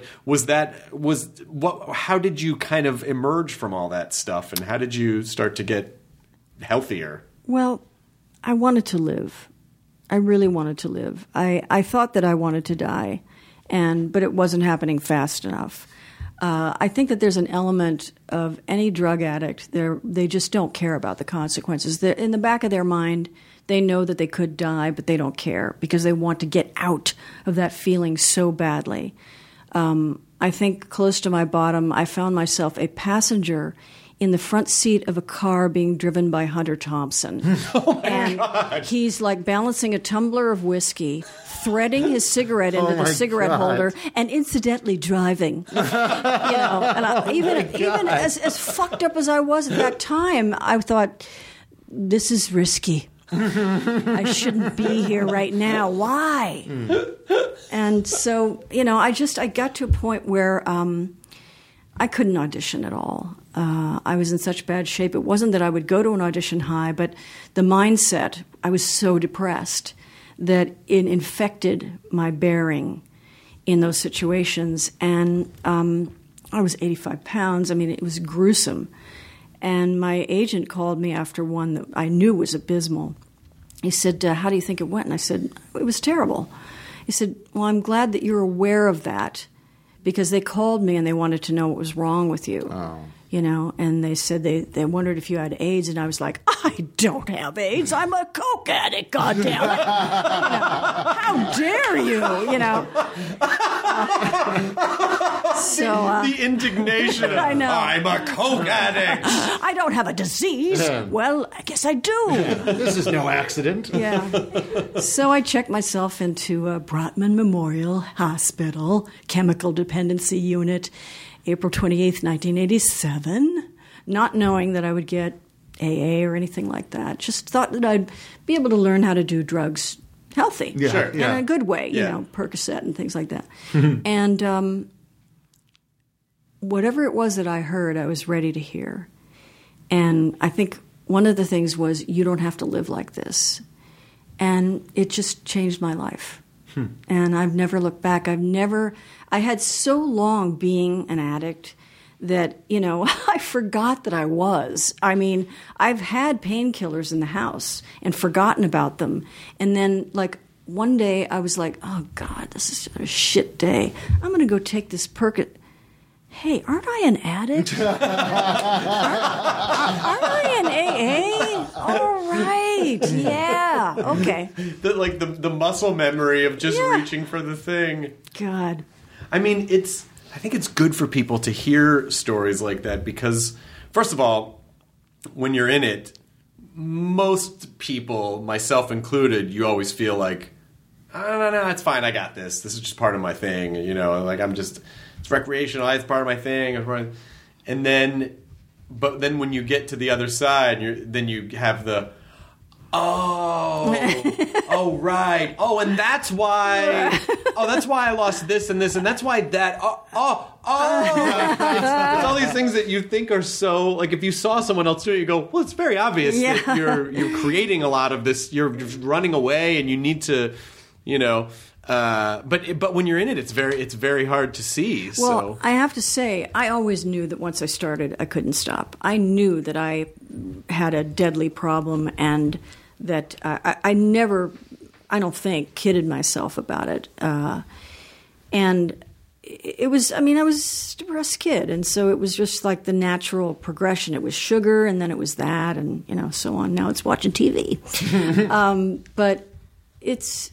how did you kind of emerge from all that stuff and how did you start to get healthier? Well, I wanted to live. I really wanted to live. I thought that I wanted to die, but it wasn't happening fast enough. I think that there's an element of any drug addict, they just don't care about the consequences. In the back of their mind, they know that they could die, but they don't care because they want to get out of that feeling so badly. I think close to my bottom, I found myself a passenger in the front seat of a car being driven by Hunter Thompson. Oh my God. He's like balancing a tumbler of whiskey, threading his cigarette into the cigarette holder, and incidentally driving. And even as fucked up as I was at that time, I thought, this is risky. I shouldn't be here right now. Why? And so, I got to a point where I couldn't audition at all. I was in such bad shape. It wasn't that I would go to an audition high, but the mindset, I was so depressed that it infected my bearing in those situations. And I was 85 pounds. I mean, it was gruesome. And my agent called me after one that I knew was abysmal. He said, how do you think it went? And I said, it was terrible. He said, well, I'm glad that you're aware of that because they called me and they wanted to know what was wrong with you. Oh. And they said they wondered if you had AIDS, and I was like, I don't have AIDS. I'm a coke addict, goddammit. How dare you, So the indignation. I know. I'm a coke addict. I don't have a disease. Well, I guess I do. This is no accident. Yeah. So I checked myself into Brotman Memorial Hospital, Chemical Dependency Unit, April 28th, 1987, not knowing that I would get AA or anything like that. Just thought that I'd be able to learn how to do drugs healthy. Yeah, sure. In a good way, Percocet and things like that. And whatever it was that I heard, I was ready to hear. And I think one of the things was, you don't have to live like this. And it just changed my life. And I've never looked back. I had so long being an addict that, I forgot that I was. I mean, I've had painkillers in the house and forgotten about them. And then, one day I was like, oh, God, this is a shit day. I'm going to go take this Percocet. Hey, aren't I an addict? aren't I an AA? All right. Yeah. Okay. The muscle memory of just reaching for the thing. God. I mean, I think it's good for people to hear stories like that because, first of all, when you're in it, most people, myself included, you always feel like, no, it's fine, I got this. This is just part of my thing, it's recreational, it's part of my thing. And then when you get to the other side, then you have the, oh, right. Oh, and that's why I lost this and this, and that's why that, It's all these things that you think are so, like, if you saw someone else do it, you go, well, it's very obvious that you're creating a lot of this, you're running away, and you need to, you know. But when you're in it, it's very hard to see. Well, So I have to say, I always knew that once I started, I couldn't stop. I knew that I had a deadly problem, and that I never, I don't think, kidded myself about it. And it was, I was a depressed kid, and so it was just like the natural progression. It was sugar, and then it was that, and so on. Now it's watching TV. But it's.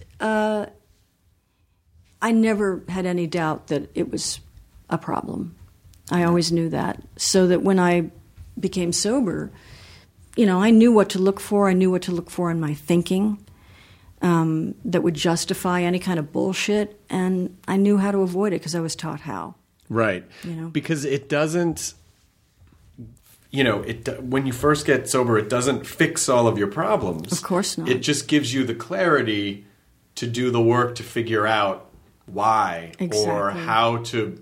I never had any doubt that it was a problem. I always knew that. So that when I became sober, I knew what to look for. I knew what to look for in my thinking that would justify any kind of bullshit. And I knew how to avoid it because I was taught how. Right. Because it doesn't, when you first get sober, it doesn't fix all of your problems. Of course not. It just gives you the clarity to do the work to figure out why or how to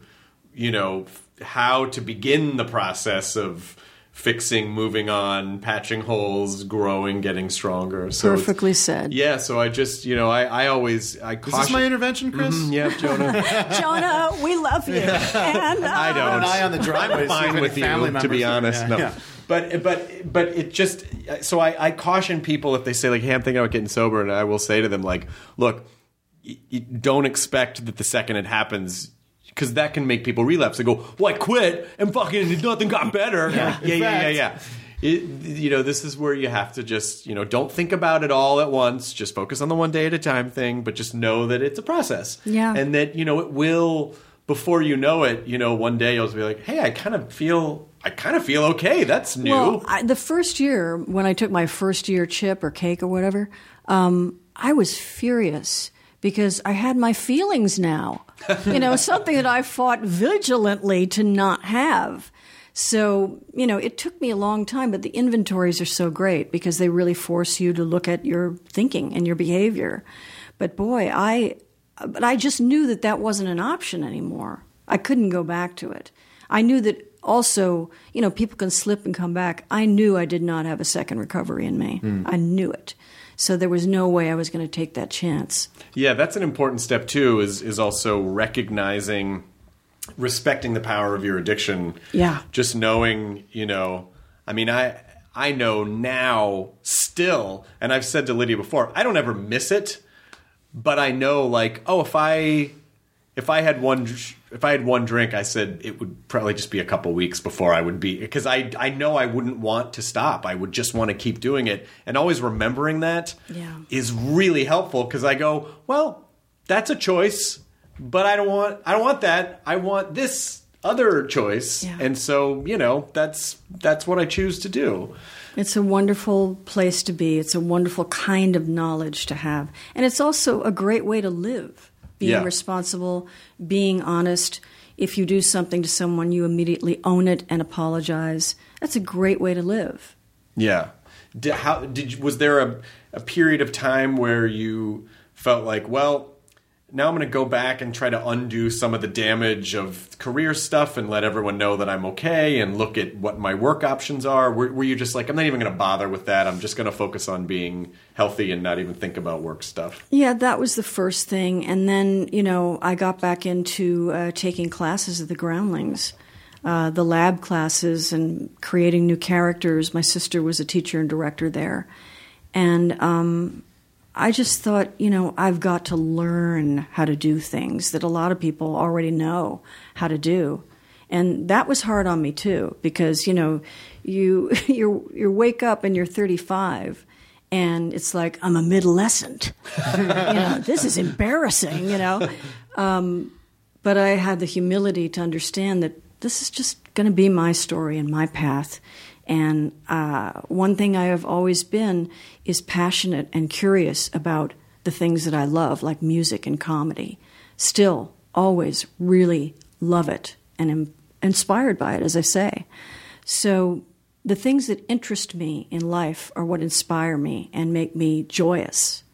begin the process of fixing, moving on, patching holes, growing, getting stronger. So perfectly said. Yeah, so I just, I always caution. Is this my intervention, Chris? Yeah, Jonah. Jonah, we love you. And I don't. An eye on the driveway. I'm fine with you, to be honest. No. Yeah. But it just, so I caution people if they say, like, hey, I'm thinking about getting sober, and I will say to them, like, look, you don't expect that the second it happens, because that can make people relapse. They go, well, I quit and fucking nothing got better. Yeah. This is where you have to just, don't think about it all at once. Just focus on the one day at a time thing, but just know that it's a process. Yeah. And that, it will, before you know it, one day you'll be like, hey, I kind of feel okay. That's new. Well, the first year, when I took my first year chip or cake or whatever, I was furious. Because I had my feelings now, something that I fought vigilantly to not have. So, it took me a long time, but the inventories are so great because they really force you to look at your thinking and your behavior. But boy, I just knew that wasn't an option anymore. I couldn't go back to it. I knew that also, people can slip and come back. I knew I did not have a second recovery in me. I knew it. So there was no way I was going to take that chance. Yeah, that's an important step, too, is also respecting the power of your addiction. Yeah. Just knowing, I know now still, and I've said to Lydia before, I don't ever miss it, but I know, like, if I had one drink, I said it would probably just be a couple weeks before I would be, because I know I wouldn't want to stop. I would just want to keep doing it. And always remembering that is really helpful, because I go, well, that's a choice, but I don't want that. I want this other choice. Yeah. And so, that's what I choose to do. It's a wonderful place to be. It's a wonderful kind of knowledge to have. And it's also a great way to live. Being responsible, being honest. If you do something to someone, you immediately own it and apologize. That's a great way to live. Yeah. Was there a period of time where you felt like, well, now I'm going to go back and try to undo some of the damage of career stuff and let everyone know that I'm okay and look at what my work options are? Were you just like, I'm not even going to bother with that. I'm just going to focus on being healthy and not even think about work stuff? Yeah, that was the first thing. And then, I got back into taking classes at the Groundlings, the lab classes and creating new characters. My sister was a teacher and director there. And I just thought, I've got to learn how to do things that a lot of people already know how to do. And that was hard on me too, because, you wake up and you're 35 and it's like, I'm a midolescent. This is embarrassing, But I had the humility to understand that this is just going to be my story and my path. And one thing I have always been is passionate and curious about the things that I love, like music and comedy. Still, always really love it and am inspired by it, as I say. So the things that interest me in life are what inspire me and make me joyous,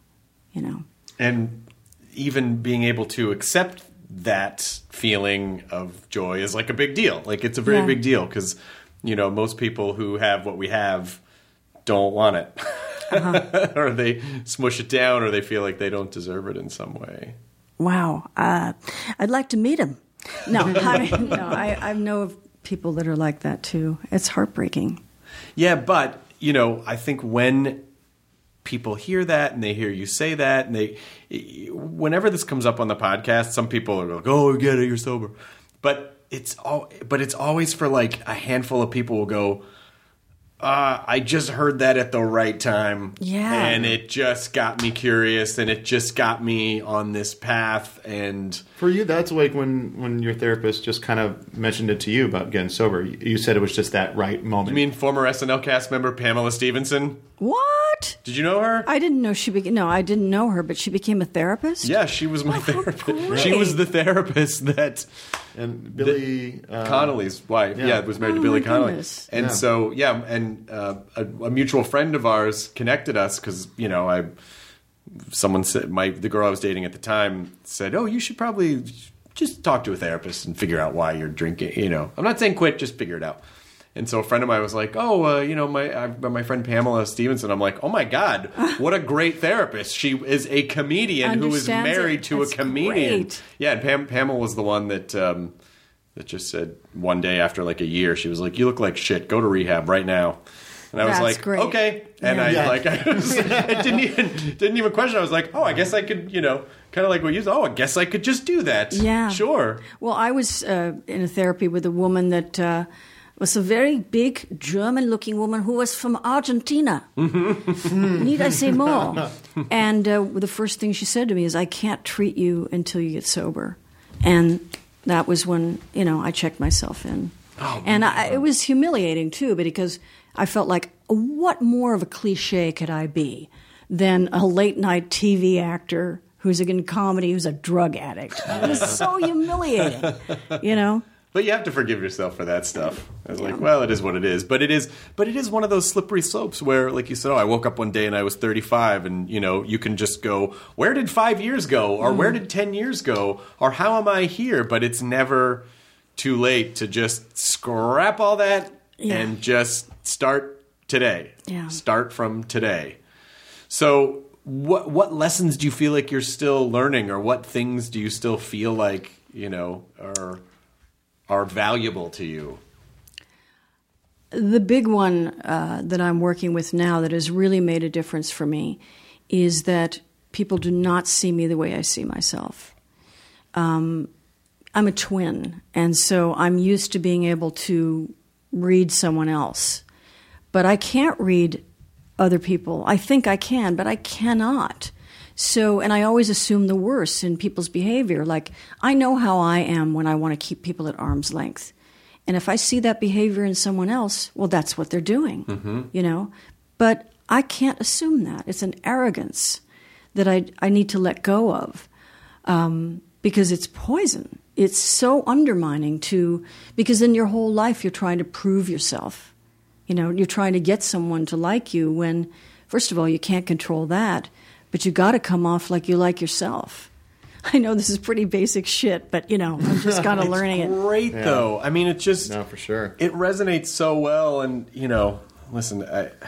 And even being able to accept that feeling of joy is like a big deal. Like, it's a very big deal, because most people who have what we have don't want it. or they smush it down, or they feel like they don't deserve it in some way. Wow. I'd like to meet him. No, I know of people that are like that too. It's heartbreaking. Yeah, but, I think when people hear that and they hear you say that, and whenever this comes up on the podcast, some people are like, "Oh, I get it, you're sober," but it's always for like a handful of people will go, I just heard that at the right time. Yeah. And it just got me curious, and it just got me on this path. And for you, that's like when your therapist just kind of mentioned it to you about getting sober. You said it was just that right moment. You mean former SNL cast member Pamela Stevenson? What? Did you know her? I didn't know I didn't know her, but she became a therapist? Yeah, she was my therapist. Great. She was the therapist that... And Billy... Connolly's wife, was married to Billy Connolly. Goodness. And so, a mutual friend of ours connected us because, someone said, the girl I was dating at the time said, "Oh, you should probably just talk to a therapist and figure out why you're drinking, I'm not saying quit, just figure it out." And so a friend of mine was like, my friend Pamela Stevenson. I'm like, oh my God, what a great therapist. She is a comedian who is married to a comedian. Great. Yeah, and Pamela was the one that just said one day after like a year, she was like, "You look like shit. Go to rehab right now." And I was like, great. "Okay." And I didn't even question. I was like, "Oh, I guess I could, kind of like what you said. Oh, I guess I could just do that." Yeah. Sure. Well, I was in a therapy with a woman that was a very big German-looking woman who was from Argentina. Need I say more? And the first thing she said to me is, "I can't treat you until you get sober." And that was when, I checked myself in. Oh, and it was humiliating, too, because I felt like, what more of a cliche could I be than a late-night TV actor who's in comedy who's a drug addict? It was so humiliating, But you have to forgive yourself for that stuff. I was like, well, it is what it is. But it is one of those slippery slopes where, like you said, I woke up one day and I was 35, and you can just go, where did 5 years go, or where did 10 years go, or how am I here? But it's never too late to just scrap all that and just start today. Yeah. Start from today. So, what lessons do you feel like you're still learning, or what things do you still feel like are valuable to you? The big one that I'm working with now that has really made a difference for me is that people do not see me the way I see myself. I'm a twin, and so I'm used to being able to read someone else. But I can't read other people. I think I can, but I cannot. So, and I always assume the worst in people's behavior. Like, I know how I am when I want to keep people at arm's length. And if I see that behavior in someone else, well, that's what they're doing, But I can't assume that. It's an arrogance that I need to let go of because it's poison. It's so undermining because in your whole life you're trying to prove yourself. You're trying to get someone to like you when, first of all, you can't control that. But you got to come off like you like yourself. I know this is pretty basic shit, but, I'm just kind of learning it. It's great, though. I mean, it just... No, for sure. It resonates so well, and, listen,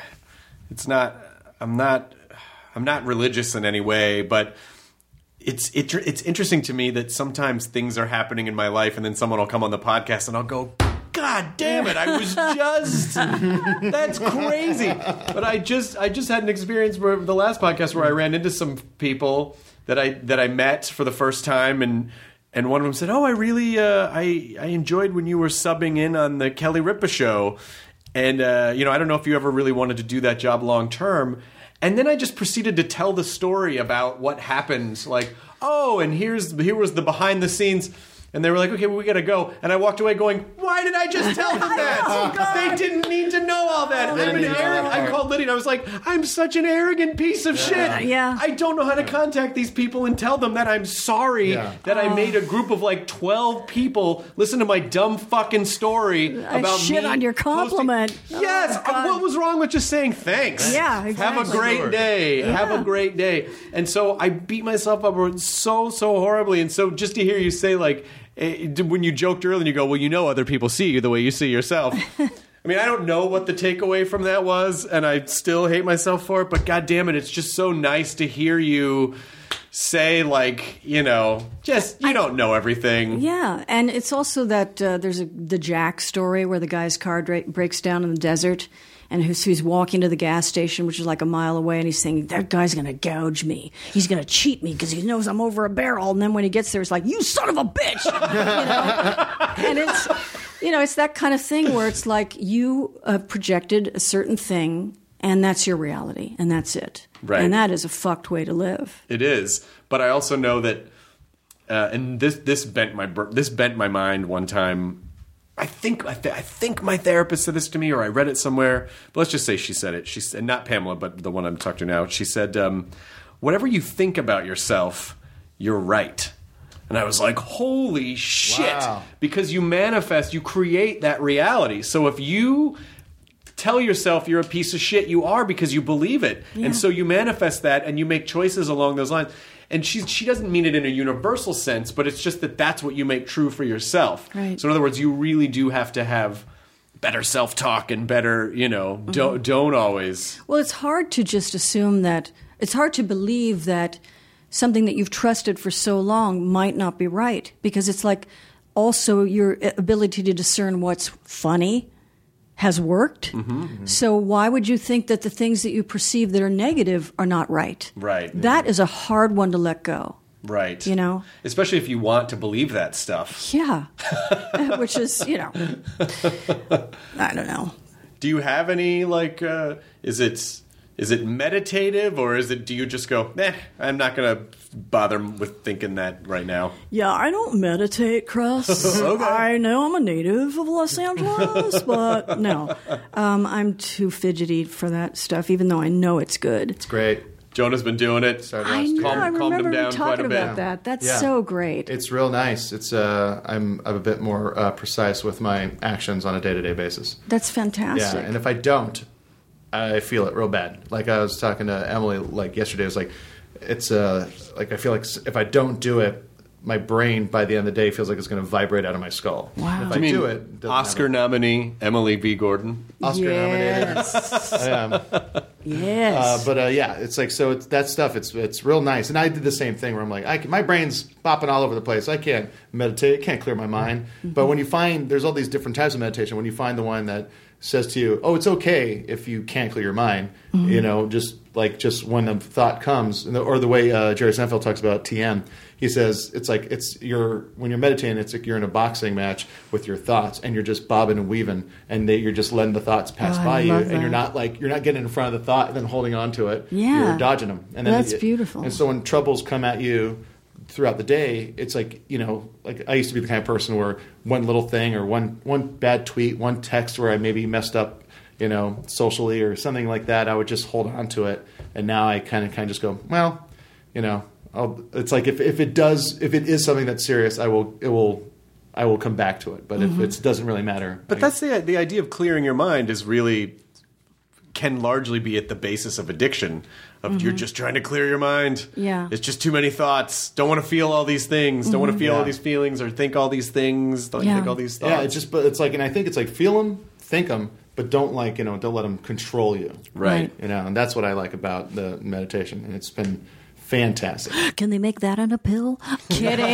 I'm not religious in any way, but it's interesting to me that sometimes things are happening in my life, and then someone will come on the podcast, and I'll go, God damn it, I was just... That's crazy. But I just had an experience where the last podcast where I ran into some people that I met for the first time, and one of them said, "Oh, I really I enjoyed when you were subbing in on the Kelly Ripa show, and I don't know if you ever really wanted to do that job long term." And then I just proceeded to tell the story about what happened, like, "Oh, and here was the behind the scenes." And they were like, "Okay, well, we got to go." And I walked away going, why did I just tell them that? They didn't need to know all that. I'm an arrogant. I called Lydia and I was like, I'm such an arrogant piece of shit. Yeah. I don't know how to contact these people and tell them that I'm sorry that I made a group of like 12 people listen to my dumb fucking story about shit me on your compliment. Yes. What was wrong with just saying thanks? Yeah, exactly. Have a great day. Yeah. Have a great day. And so I beat myself up so horribly. And so just to hear you say, like, when you joked earlier and you go, well, other people see you the way you see yourself. I mean, I don't know what the takeaway from that was, and I still hate myself for it, but God damn it, it's just so nice to hear you say, like, you know, just, you don't know everything. Yeah, and it's also that there's the Jack story where the guy's car breaks down in the desert, and he's walking to the gas station, which is like a mile away, and he's thinking, that guy's going to gouge me. He's going to cheat me because he knows I'm over a barrel. And then when he gets there, it's like, you son of a bitch! And it's, it's that kind of thing where it's like you projected a certain thing, and that's your reality, and that's it. Right. And that is a fucked way to live. It is. But I also know that, and this bent my mind one time. I think my therapist said this to me, or I read it somewhere. But let's just say she said it. She said, not Pamela, but the one I'm talking to now. She said, "Whatever you think about yourself, you're right." And I was like, "Holy shit!" Wow. Because you manifest, you create that reality. So if you tell yourself you're a piece of shit, you are, because you believe it. Yeah. And so you manifest that and you make choices along those lines. And she doesn't mean it in a universal sense, but it's just that that's what you make true for yourself. Right. So in other words, you really do have to have better self-talk and better, don't always. Well, it's hard to just assume that, it's hard to believe that something that you've trusted for so long might not be right, because it's like also your ability to discern what's funny has worked. Mm-hmm. So why would you think that the things that you perceive that are negative are not right? Right. That is a hard one to let go. Right. Especially if you want to believe that stuff. Yeah. Which is, I don't know. Do you have any, is it meditative, or do you just go, I'm not going to bother with thinking that right now? Yeah, I don't meditate, Chris. Okay. I know I'm a native of Los Angeles, but no. I'm too fidgety for that stuff, even though I know it's good. It's great. Jonah's been doing it. I know. I remember you talking about that. That's so great. It's real nice. It's I'm a bit more precise with my actions on a day-to-day basis. That's fantastic. Yeah, and if I don't, I feel it real bad. Like I was talking to Emily yesterday. It was it's I feel like if I don't do it, my brain by the end of the day feels like it's going to vibrate out of my skull. Wow. If I do it, Oscar nominee Emily B. Gordon. Oscar nominated. I am. Yes. But it's so it's that stuff. It's real nice. And I did the same thing where I'm like, my brain's bopping all over the place. I can't meditate. I can't clear my mind. Mm-hmm. But when you find there's all these different types of meditation, when you find the one that says to you, "Oh, it's okay if you can't clear your mind," Mm-hmm. just when the thought comes, or the way Jerry Seinfeld talks about TM. He says when you're meditating, it's like you're in a boxing match with your thoughts, and you're just bobbing and weaving, and you're just letting the thoughts pass by you, and you're not getting in front of the thought and then holding on to it. Yeah. You're dodging them, and then that's beautiful. And so when troubles come at you throughout the day, it's like I used to be the kind of person where one little thing or one bad tweet, one text where I maybe messed up, socially or something like that, I would just hold on to it, and now I kind of just go, well, it's like if it is something that's serious, I will come back to it. But if it doesn't really matter. But that's the idea of clearing your mind is really can largely be at the basis of addiction. You're just trying to clear your mind. Yeah. It's just too many thoughts. Don't want to feel all these things. Don't want to feel all these feelings or think all these things. Don't think all these thoughts. Yeah, and I think it's like feel them, think them, but don't don't let them control you. Right. And that's what I like about the meditation, and it's been fantastic. Can they make that on a pill? Kidding.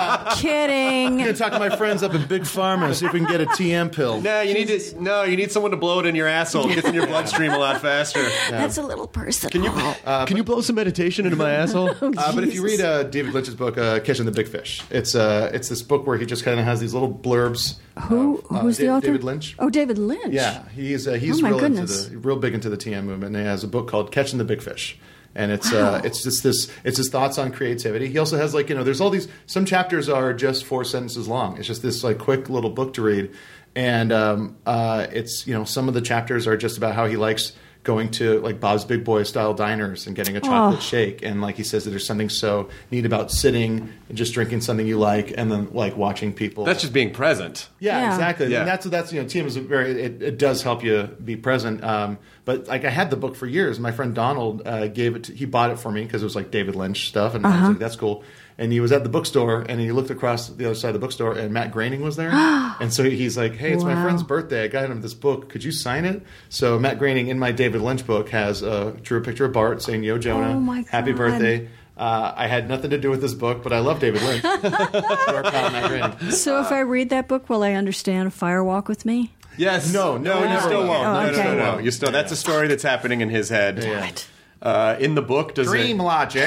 I'm going to talk to my friends up in Big Pharma, see if we can get a TM pill. No, you need someone to blow it in your asshole. It gets in your bloodstream a lot faster. That's a little personal. Can you blow some meditation into my asshole? But if you read David Lynch's book, Catching the Big Fish, it's this book where he just kind of has these little blurbs. Who's the author? David Lynch. Oh, David Lynch. Yeah, he's my goodness. real big into the TM movement, and he has a book called Catching the Big Fish. And it's just it's his thoughts on creativity. He also has there's all these, some chapters are just 4 sentences long. It's just this quick little book to read, and it's some of the chapters are just about how he likes going to Bob's Big Boy style diners and getting a chocolate shake, and he says that there's something so neat about sitting and just drinking something you like, and then watching people. That's just being present. Yeah. Exactly. Yeah. And that's TM is it does help you be present. But I had the book for years. My friend Donald he bought it for me because it was David Lynch stuff, and I was like, that's cool. and he was at the bookstore, and he looked across the other side of the bookstore, and Matt Groening was there. And so he's like, hey, it's my friend's birthday. I got him this book. Could you sign it? So Matt Groening, in my David Lynch book, drew a picture of Bart saying, Yo, Jonah, Oh, my God. happy birthday. I had nothing to do with this book, but I love David Lynch. Our pal Matt Groening. So if I read that book, will I understand Fire Walk with Me? Yes. No, you still won't. Oh, okay. No. You still. That's a story that's happening in his head. In the book, does Dream logic.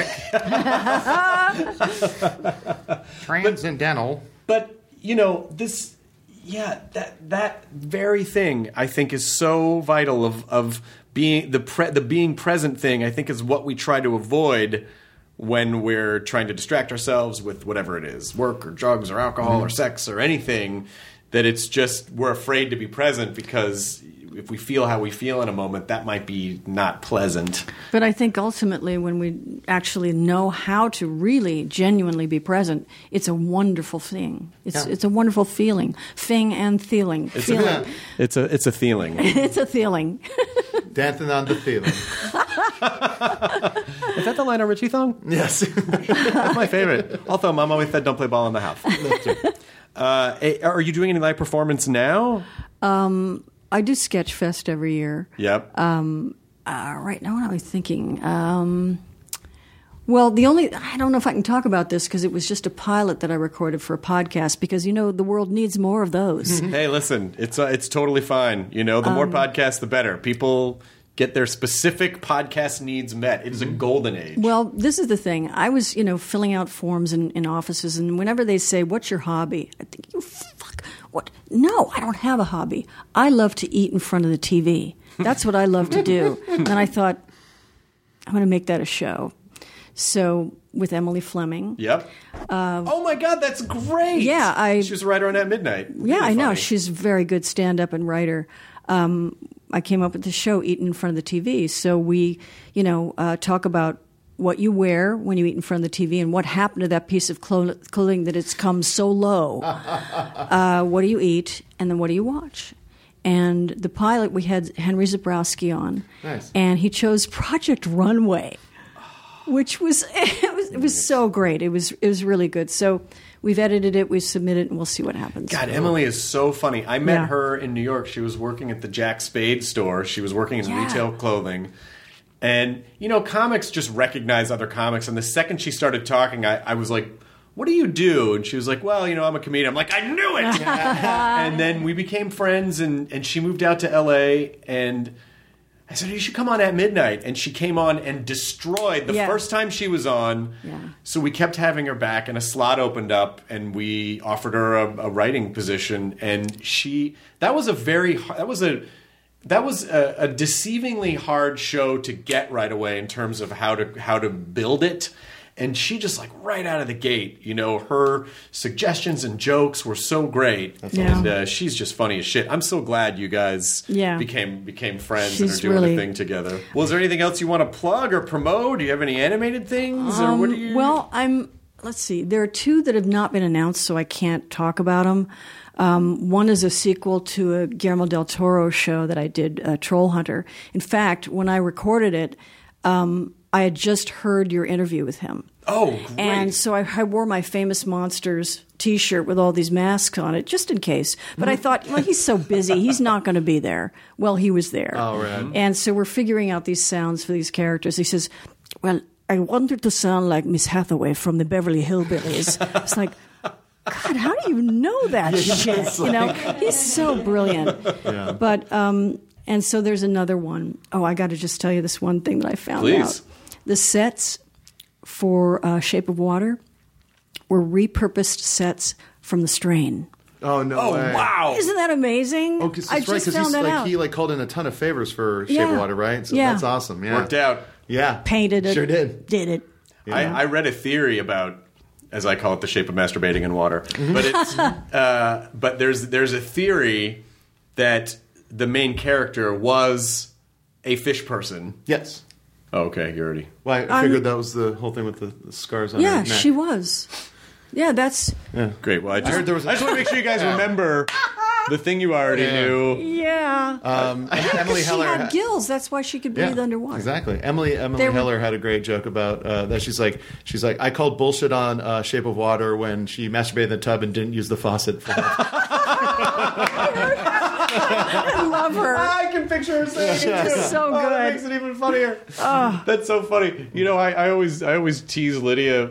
Transcendental. But this. Yeah, that very thing I think is so vital of being the being present thing. I think is what we try to avoid when we're trying to distract ourselves with whatever it is, work or drugs or alcohol or sex or anything. That it's just we're afraid to be present because if we feel how we feel in a moment, that might be not pleasant. But I think ultimately when we actually know how to really genuinely be present, it's a wonderful thing. It's a wonderful feeling. Thing and feeling. It's a feeling. It's a feeling. Dancing on the feeling. Is that the line of Richie Thong? Yes. That's my favorite. Although Mom always said don't play ball in the house. Are you doing any live performance now? I do Sketchfest every year. Yep. Right now, what am I thinking? Well, I don't know if I can talk about this because it was just a pilot that I recorded for a podcast because, the world needs more of those. Hey, listen, it's totally fine. The more podcasts, the better. People get their specific podcast needs met. It is a golden age. Well, this is the thing. I was, filling out forms in offices, and whenever they say, what's your hobby? I think, what? No, I don't have a hobby. I love to eat in front of the TV. That's what I love to do. And then I thought, I'm going to make that a show. So with Emily Fleming. Yep. Oh my God, that's great. Yeah, she was a writer on At Midnight. Yeah, I know. She's a very good stand-up and writer. I came up with the show Eating in Front of the TV. So we, talk about what you wear when you eat in front of the TV and what happened to that piece of clothing that it's come so low. What do you eat and then what do you watch? And the pilot, we had Henry Zabrowski on. Nice. And he chose Project Runway, which was it was so great. It was really good. So we've edited it, we've submitted it, and we'll see what happens. God, Emily is so funny. I met her in New York. She was working at the Jack Spade store. She was working in retail clothing. And, comics just recognize other comics. And the second she started talking, I was like, what do you do? And she was like, well, I'm a comedian. I'm like, I knew it! And then we became friends, and she moved out to L.A., and I said, you should come on At Midnight. And she came on and destroyed the first time she was on. Yeah. So we kept having her back, and a slot opened up, and we offered her a writing position. And that was a deceivingly hard show to get right away in terms of how to build it. And she just right out of the gate, her suggestions and jokes were so great. And she's just funny as shit. I'm so glad you guys became friends and are doing a thing together. Well, is there anything else you want to plug or promote? Do you have any animated things? Or what do you... Well, let's see. There are two that have not been announced, so I can't talk about them. One is a sequel to a Guillermo del Toro show that I did, Troll Hunter. In fact, when I recorded it, I had just heard your interview with him. Oh, great. And so I wore my Famous Monsters T-shirt with all these masks on it, just in case. But I thought, he's so busy, he's not going to be there. Well, he was there. Oh, right. And so we're figuring out these sounds for these characters. He says, well, I wanted to sound like Miss Hathaway from the Beverly Hillbillies. It's like, God, how do you know that shit? He's so brilliant. Yeah. But, and so there's another one. Oh, I got to just tell you this one thing that I found out. The sets for Shape of Water were repurposed sets from The Strain. Oh, no way. Wow. Isn't that amazing? Oh, because I just found that out. He called in a ton of favors for Shape of Water, right? So that's awesome. Yeah. Worked out. Yeah. Painted it. Sure did. Did it. Yeah. I read a theory about, as I call it, the shape of masturbating in water. But it's but there's a theory that the main character was a fish person. Yes. Oh, okay, you already. Well, I figured that was the whole thing with the scars on her neck. Yeah, she was. Yeah, that's... Yeah. Great. Well, I just want to make sure you guys remember The Thing You Already Knew. Yeah. Emily She Heller had gills. That's why she could breathe underwater. Exactly. Emily Heller had a great joke about that. She's like, I called bullshit on Shape of Water when she masturbated in the tub and didn't use the faucet for I love her. I can picture her saying it too. So good. That makes it even funnier. That's so funny. You know, I always tease Lydia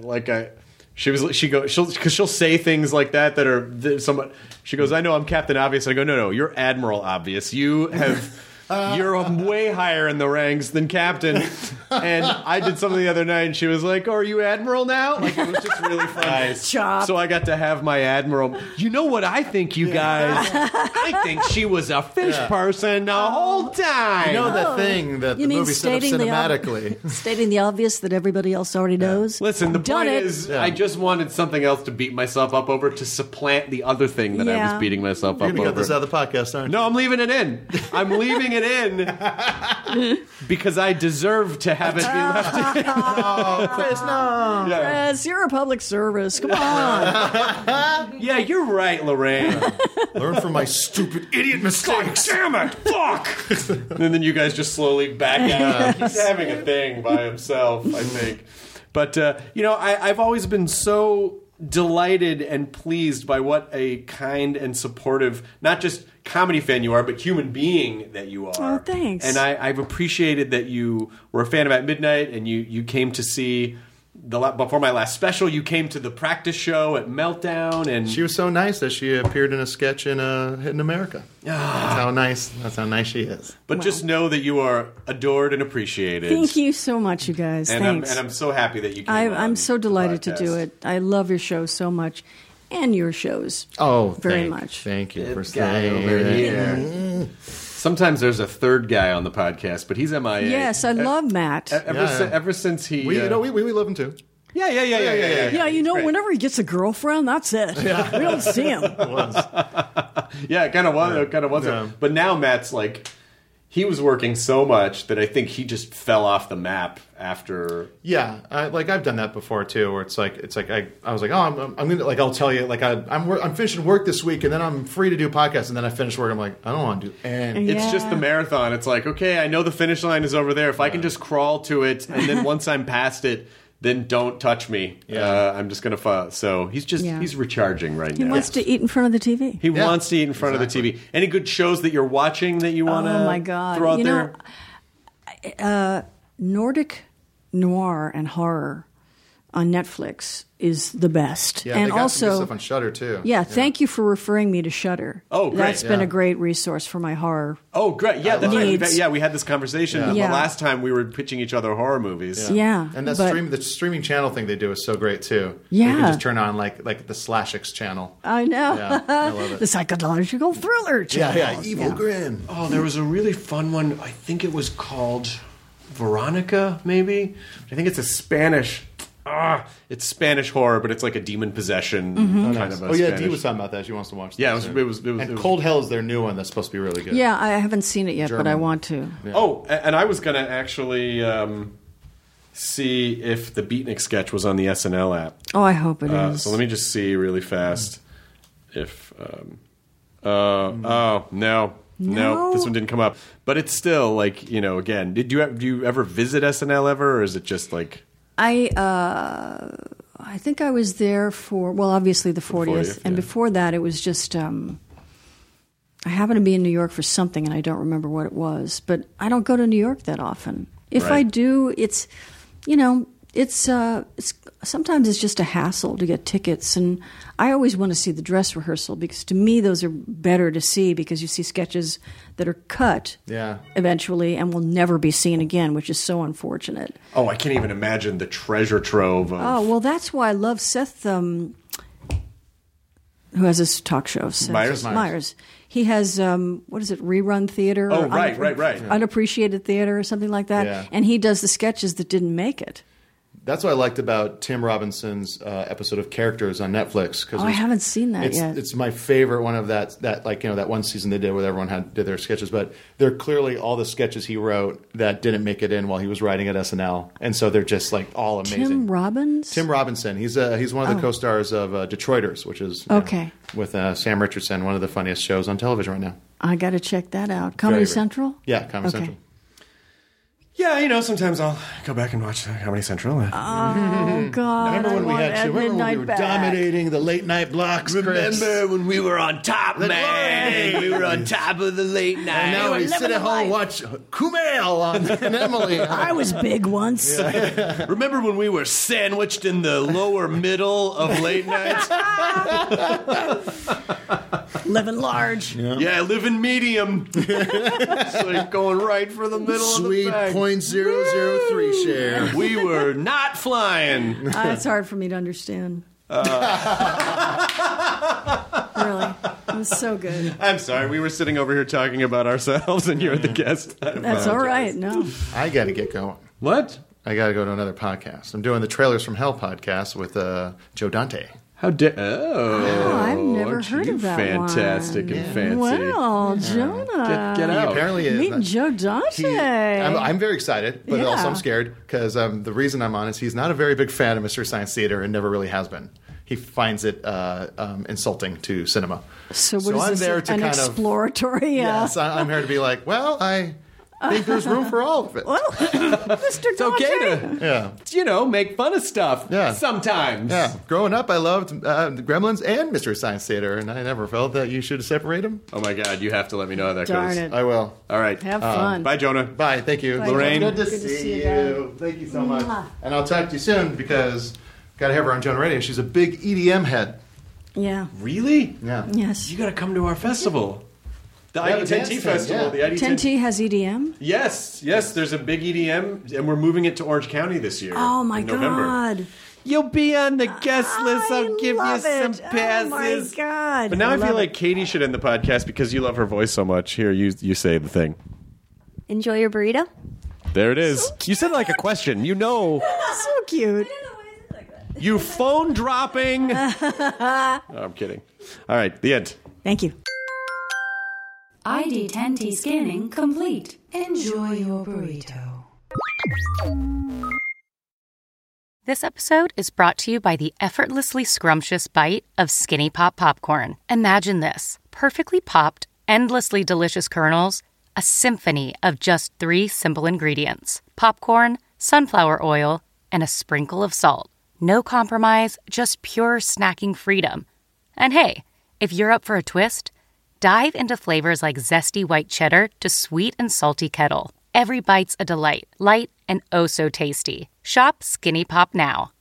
she'll say things like that are somewhat. She goes, I know I'm Captain Obvious. I go, no, you're Admiral Obvious. You have. You're way higher in the ranks than captain. And I did something the other night, and she was like, "Oh, are you admiral now?" Like, it was just really fun. Nice. Chop. So I got to have my admiral. You know what I think, you guys? I think she was a fish person the whole time. You know the thing that the movie set up cinematically. Stating the obvious that everybody else already knows. Listen, the point is, I just wanted something else to beat myself up over to supplant the other thing that I was beating myself up over. You're going to cut this out of the podcast, aren't you? No, I'm leaving it in. I'm leaving it in because I deserve to have it be left in. Oh, Chris, no. Chris, you're a public service. Come on. Yeah, you're right, Lorraine. Learn from my stupid idiot mistakes. God damn it. Fuck. And then you guys just slowly back out. He's having a thing by himself, I think. But, I've always been so delighted and pleased by what a kind and supportive, not just comedy fan you are, but human being that you are. Oh, thanks. And I've appreciated that you were a fan of At Midnight, and you came to see before my last special. You came to the practice show at Meltdown, and she was so nice that she appeared in a sketch in Hidden America. That's how nice she is. But just know that you are adored and appreciated. Thank you so much, you guys. And Thanks. I'm so happy that you came. I'm so delighted to do it. I love your show so much. And your shows. Oh, very much. Thank you for saying over here. Sometimes there's a third guy on the podcast, but he's MIA. Yes, I love Matt. Ever since he... We love him too. Yeah. Yeah, whenever he gets a girlfriend, that's it. Yeah. We don't see him. Yeah, it kind of was. Yeah. But now Matt's like... He was working so much that I think he just fell off the map after. Yeah, I've done that before too, where it's like I was like, oh, I'm gonna I'll tell you I'm finishing work this week, and then I'm free to do podcasts, and then I finish work, I'm like, I don't want to do anything. It's just the marathon. It's like, okay, I know the finish line is over there. If I can just crawl to it, and then once I'm past it, then don't touch me. Yeah. I'm just going to fall. So he's recharging right now. He wants to eat in front of the TV. He wants to eat in front of the TV. Any good shows that you're watching that you want to throw out there? Nordic noir and horror on Netflix is the best. Yeah, and they got also some good stuff on Shudder too. Yeah, thank you for referring me to Shudder. Oh, great. That's been a great resource for my horror. Oh, great. Yeah, that's right. We had this conversation the last time we were pitching each other horror movies. Yeah. And the streaming channel thing they do is so great too. Yeah. You can just turn on like the Slashix channel. I know. Yeah, I love it. The psychological thriller channel. Yeah. Evil Grin. Oh, there was a really fun one. I think it was called Veronica, maybe? I think it's a Spanish... it's Spanish horror, but it's like a demon possession kind of a Spanish. Dee was talking about that. She wants to watch that. Yeah, it was and Cold Hell is their new one that's supposed to be really good. Yeah, I haven't seen it yet, but I want to. Yeah. Oh, and I was going to actually see if the Beatnik sketch was on the SNL app. Oh, I hope it is. So let me just see really fast if... No, this one didn't come up. But it's still like, again, do you ever visit SNL ever, or is it just like... I think I was there for, obviously the 40th. And before that, it was just, I happened to be in New York for something, and I don't remember what it was. But I don't go to New York that often. If I do, it's sometimes it's just a hassle to get tickets. And I always want to see the dress rehearsal, because to me those are better to see, because you see sketches that are cut eventually and will never be seen again, which is so unfortunate. Oh, I can't even imagine the treasure trove of... Oh, well, that's why I love Seth, who has this talk show. Seth Meyers. He has, rerun theater? Oh, right. Unappreciated theater or something like that. Yeah. And he does the sketches that didn't make it. That's what I liked about Tim Robinson's episode of Characters on Netflix. Oh, I haven't seen that yet. It's my favorite one of that that one season they did where everyone did their sketches. But they're clearly all the sketches he wrote that didn't make it in while he was writing at SNL, and so they're just like all amazing. Tim Robinson. He's one of the co-stars of Detroiters, which is with Sam Richardson, one of the funniest shows on television right now. I got to check that out. Comedy Central? Yeah, Comedy Central. Yeah, sometimes I'll go back and watch Comedy Central. Oh, God. Remember when we were dominating the late night blocks, Chris? Remember when we were on top, man? We were on top of the late night. And now we sit at home and watch Kumail and Emily. I was big once. Remember when we were sandwiched in the lower middle of late nights? Living large. Yeah, living medium. It's like going right for the middle of the bag. Sweet 0.003 share. We were not flying. It's hard for me to understand. Really. It was so good. I'm sorry. We were sitting over here talking about ourselves, and you're the guest. That's all right. No. I got to get going. What? I got to go to another podcast. I'm doing the Trailers from Hell podcast with Joe Dante. How dare... I've never heard of that fantastic one. and fancy. Well, Jonah. Get out. He apparently is. Meeting Joe Dante. I'm very excited, but also I'm scared because the reason I'm on is he's not a very big fan of Mystery Science Theater and never really has been. He finds it insulting to cinema. So what is I'm this, there to an kind exploratory? Yes, I'm here to be like, well, I think there's room for all of it. Well, Mr. It's okay to, make fun of stuff sometimes. Yeah. Growing up, I loved Gremlins and Mystery Science Theater, and I never felt that you should separate them. Oh, my God. You have to let me know how that Darn goes. it. I will. All right. Have fun. Bye, Jonah. Bye. Thank you. Bye, Lorraine. Good to see you. Thank you so much. And I'll talk to you soon because got to have her on Jonah Radio. She's a big EDM head. Yeah. Really? Yeah. Yes. You got to come to our festival. The ID10T Festival. Yeah. The ID10T 10T has EDM? Yes. There's a big EDM, and we're moving it to Orange County this year. Oh, my in November. God. You'll be on the guest list. I'll give you some passes. Oh, my God. But now I feel like Katie should end the podcast because you love her voice so much. Here, you say the thing. Enjoy your burrito. There it is. You said it like a question. So cute. You phone dropping. Oh, I'm kidding. All right, the end. Thank you. ID10T scanning complete. Enjoy your burrito. This episode is brought to you by the effortlessly scrumptious bite of Skinny Pop popcorn. Imagine this: perfectly popped, endlessly delicious kernels, a symphony of just 3 simple ingredients: popcorn, sunflower oil, and a sprinkle of salt. No compromise, just pure snacking freedom. And hey, if you're up for a twist, dive into flavors like zesty white cheddar to sweet and salty kettle. Every bite's a delight, light and oh so tasty. Shop Skinny Pop now.